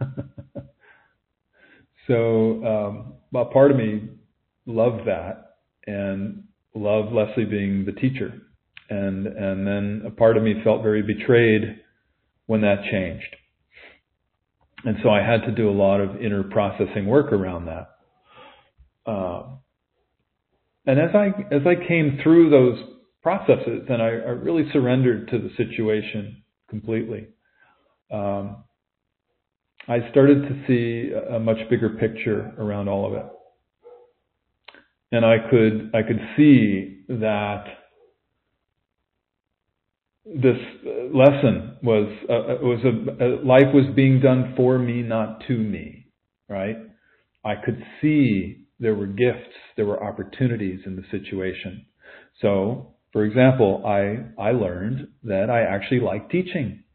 So a part of me loved that and loved Leslie being the teacher. And then a part of me felt very betrayed when that changed. And so I had to do a lot of inner processing work around that. And as I came through those processes, and I really surrendered to the situation completely, I started to see a much bigger picture around all of it. And I could see that this lesson life was being done for me, not to me, right? I could see there were gifts, there were opportunities in the situation. So, for example, I learned that I actually like teaching.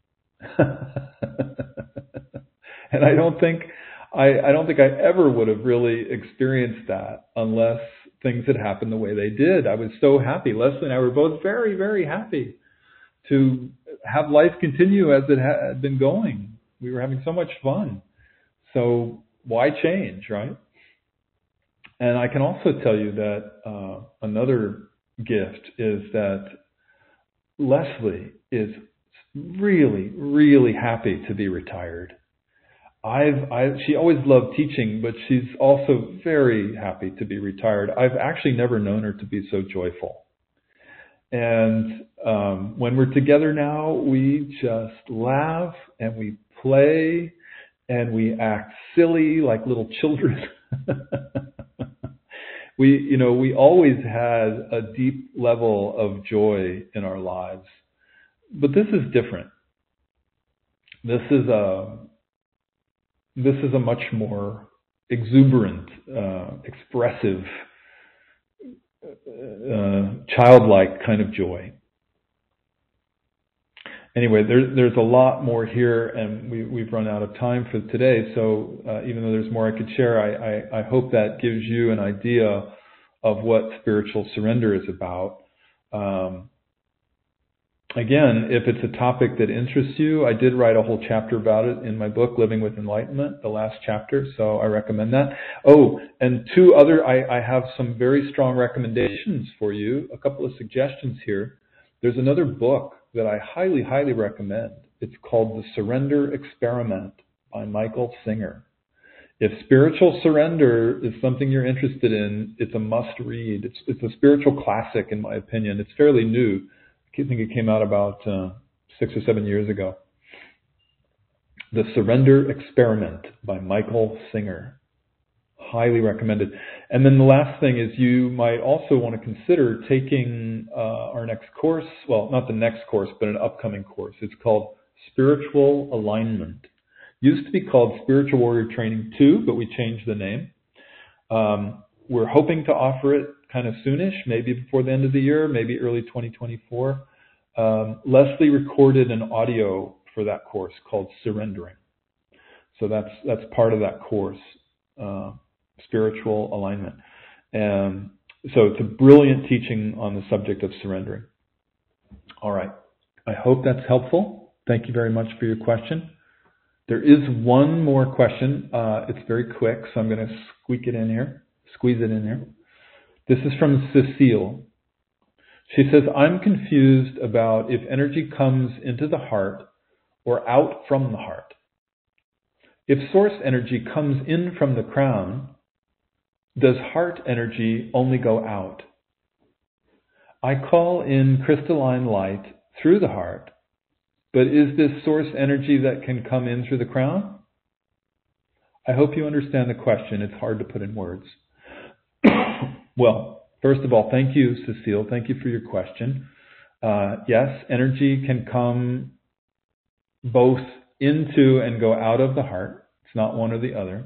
And I don't think I ever would have really experienced that unless things had happened the way they did. I was so happy. Leslie and I were both very, very happy to have life continue as it had been going. We were having so much fun. So why change, right? And I can also tell you that another gift is that Leslie is really, really happy to be retired. She always loved teaching, but she's also very happy to be retired. I've actually never known her to be so joyful. And when we're together now, we just laugh and we play and we act silly like little children. We always had a deep level of joy in our lives, but this is different. This is This is a much more exuberant, expressive, childlike kind of joy. Anyway, there's a lot more here, and we've run out of time for today. So even though there's more I could share, I hope that gives you an idea of what spiritual surrender is about. Again, if it's a topic that interests you, I did write a whole chapter about it in my book, Living with Enlightenment, the last chapter, so I recommend that. Oh, and I have some very strong recommendations for you, a couple of suggestions here. There's another book that I highly, highly recommend. It's called The Surrender Experiment by Michael Singer. If spiritual surrender is something you're interested in, it's a must-read. It's a spiritual classic, in my opinion. It's fairly new. I think it came out about 6 or 7 years ago. The Surrender Experiment by Michael Singer. Highly recommended. And then the last thing is you might also want to consider taking our next course. Well, not the next course, but an upcoming course. It's called Spiritual Alignment. Used to be called Spiritual Warrior Training 2, but we changed the name. We're hoping to offer it kind of soonish, maybe before the end of the year, maybe early 2024. Leslie recorded an audio for that course called Surrendering. So that's part of that course, Spiritual Alignment. And so it's a brilliant teaching on the subject of surrendering. All right. I hope that's helpful. Thank you very much for your question. There is one more question. It's very quick, so I'm going to squeeze it in here. This is from Cecile. She says, I'm confused about if energy comes into the heart or out from the heart. If source energy comes in from the crown, does heart energy only go out? I call in crystalline light through the heart, but is this source energy that can come in through the crown? I hope you understand the question. It's hard to put in words. Well, first of all, thank you, Cecile. Thank you for your question. Yes, energy can come both into and go out of the heart. It's not one or the other.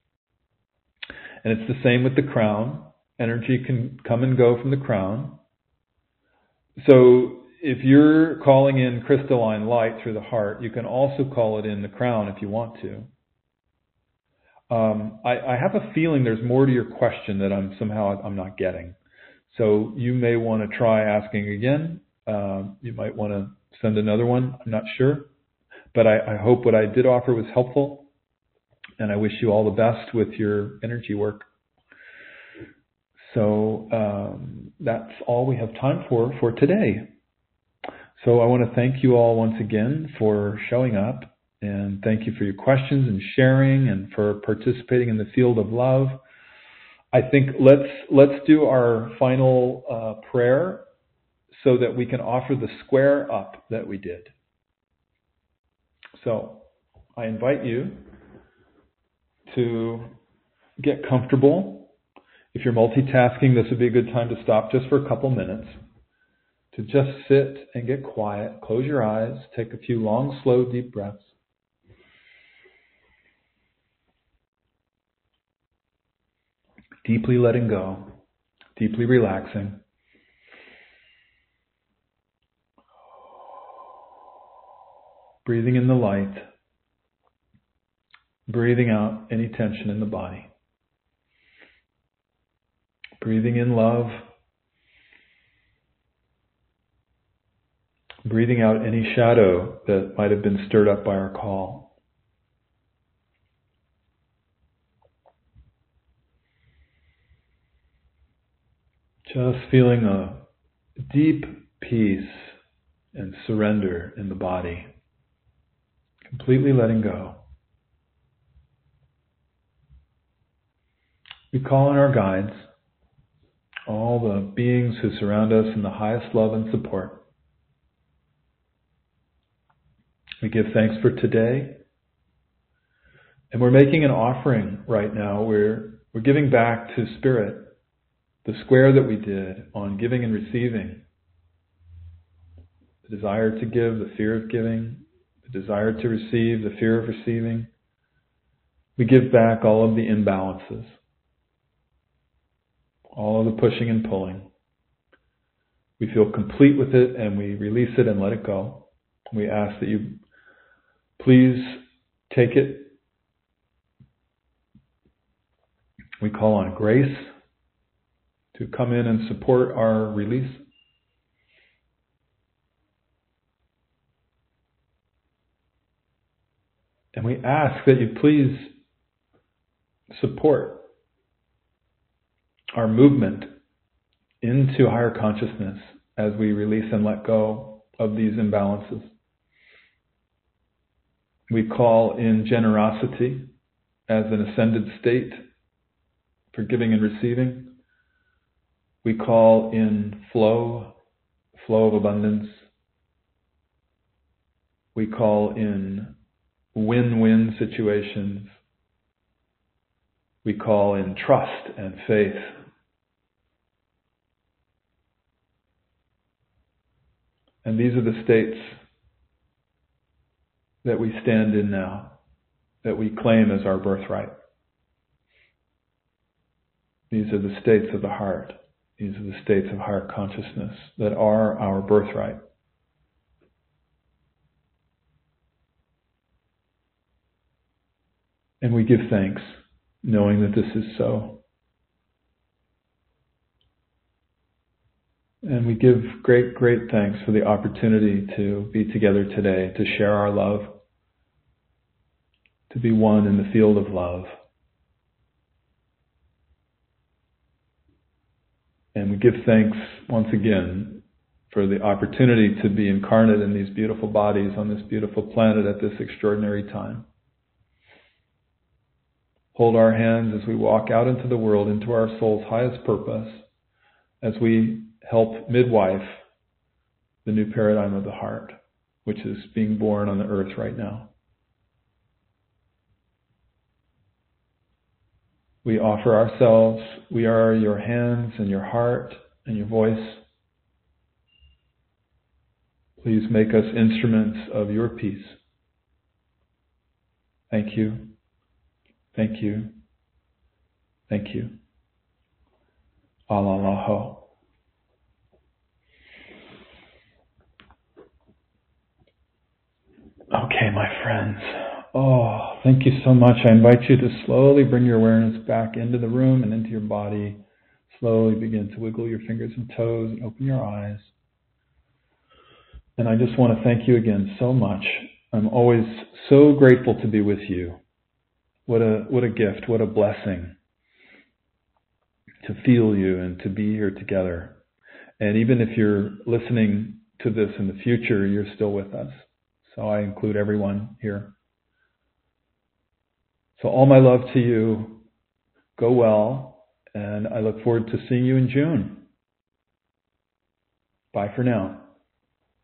And it's the same with the crown. Energy can come and go from the crown. So if you're calling in crystalline light through the heart, you can also call it in the crown if you want to. I have a feeling there's more to your question that I'm not getting. So you may want to try asking again. You might want to send another one. I'm not sure. But I hope what I did offer was helpful. And I wish you all the best with your energy work. So that's all we have time for today. So I want to thank you all once again for showing up. And thank you for your questions and sharing and for participating in the field of love. I think let's do our final prayer so that we can offer the square up that we did. So I invite you to get comfortable. If you're multitasking, this would be a good time to stop just for a couple minutes. To just sit and get quiet. Close your eyes. Take a few long, slow, deep breaths. Deeply letting go, deeply relaxing. Breathing in the light, breathing out any tension in the body. Breathing in love, breathing out any shadow that might have been stirred up by our call. Just feeling a deep peace and surrender in the body. Completely letting go. We call on our guides, all the beings who surround us in the highest love and support. We give thanks for today. And we're making an offering right now. We're giving back to Spirit the square that we did on giving and receiving. The desire to give, the fear of giving, the desire to receive, the fear of receiving. We give back all of the imbalances, all of the pushing and pulling. We feel complete with it and we release it and let it go. We ask that you please take it. We call on grace to come in and support our release. And we ask that you please support our movement into higher consciousness as we release and let go of these imbalances. We call in generosity as an ascended state for giving and receiving. We call in flow of abundance. We call in win-win situations. We call in trust and faith. And these are the states that we stand in now, that we claim as our birthright. These are the states of the heart. These are the states of higher consciousness that are our birthright. And we give thanks, knowing that this is so. And we give great, great thanks for the opportunity to be together today, to share our love, to be one in the field of love. And we give thanks once again for the opportunity to be incarnate in these beautiful bodies on this beautiful planet at this extraordinary time. Hold our hands as we walk out into the world, into our soul's highest purpose, as we help midwife the new paradigm of the heart, which is being born on the earth right now. We offer ourselves. We are your hands and your heart and your voice. Please make us instruments of your peace. Thank you. Thank you. Thank you. Alalaho. Okay, my friends. Oh, thank you so much. I invite you to slowly bring your awareness back into the room and into your body. Slowly begin to wiggle your fingers and toes and open your eyes. And I just want to thank you again so much. I'm always so grateful to be with you. What a gift, what a blessing to feel you and to be here together. And even if you're listening to this in the future, you're still with us. So I include everyone here. So all my love to you. Go well. And I look forward to seeing you in June. Bye for now.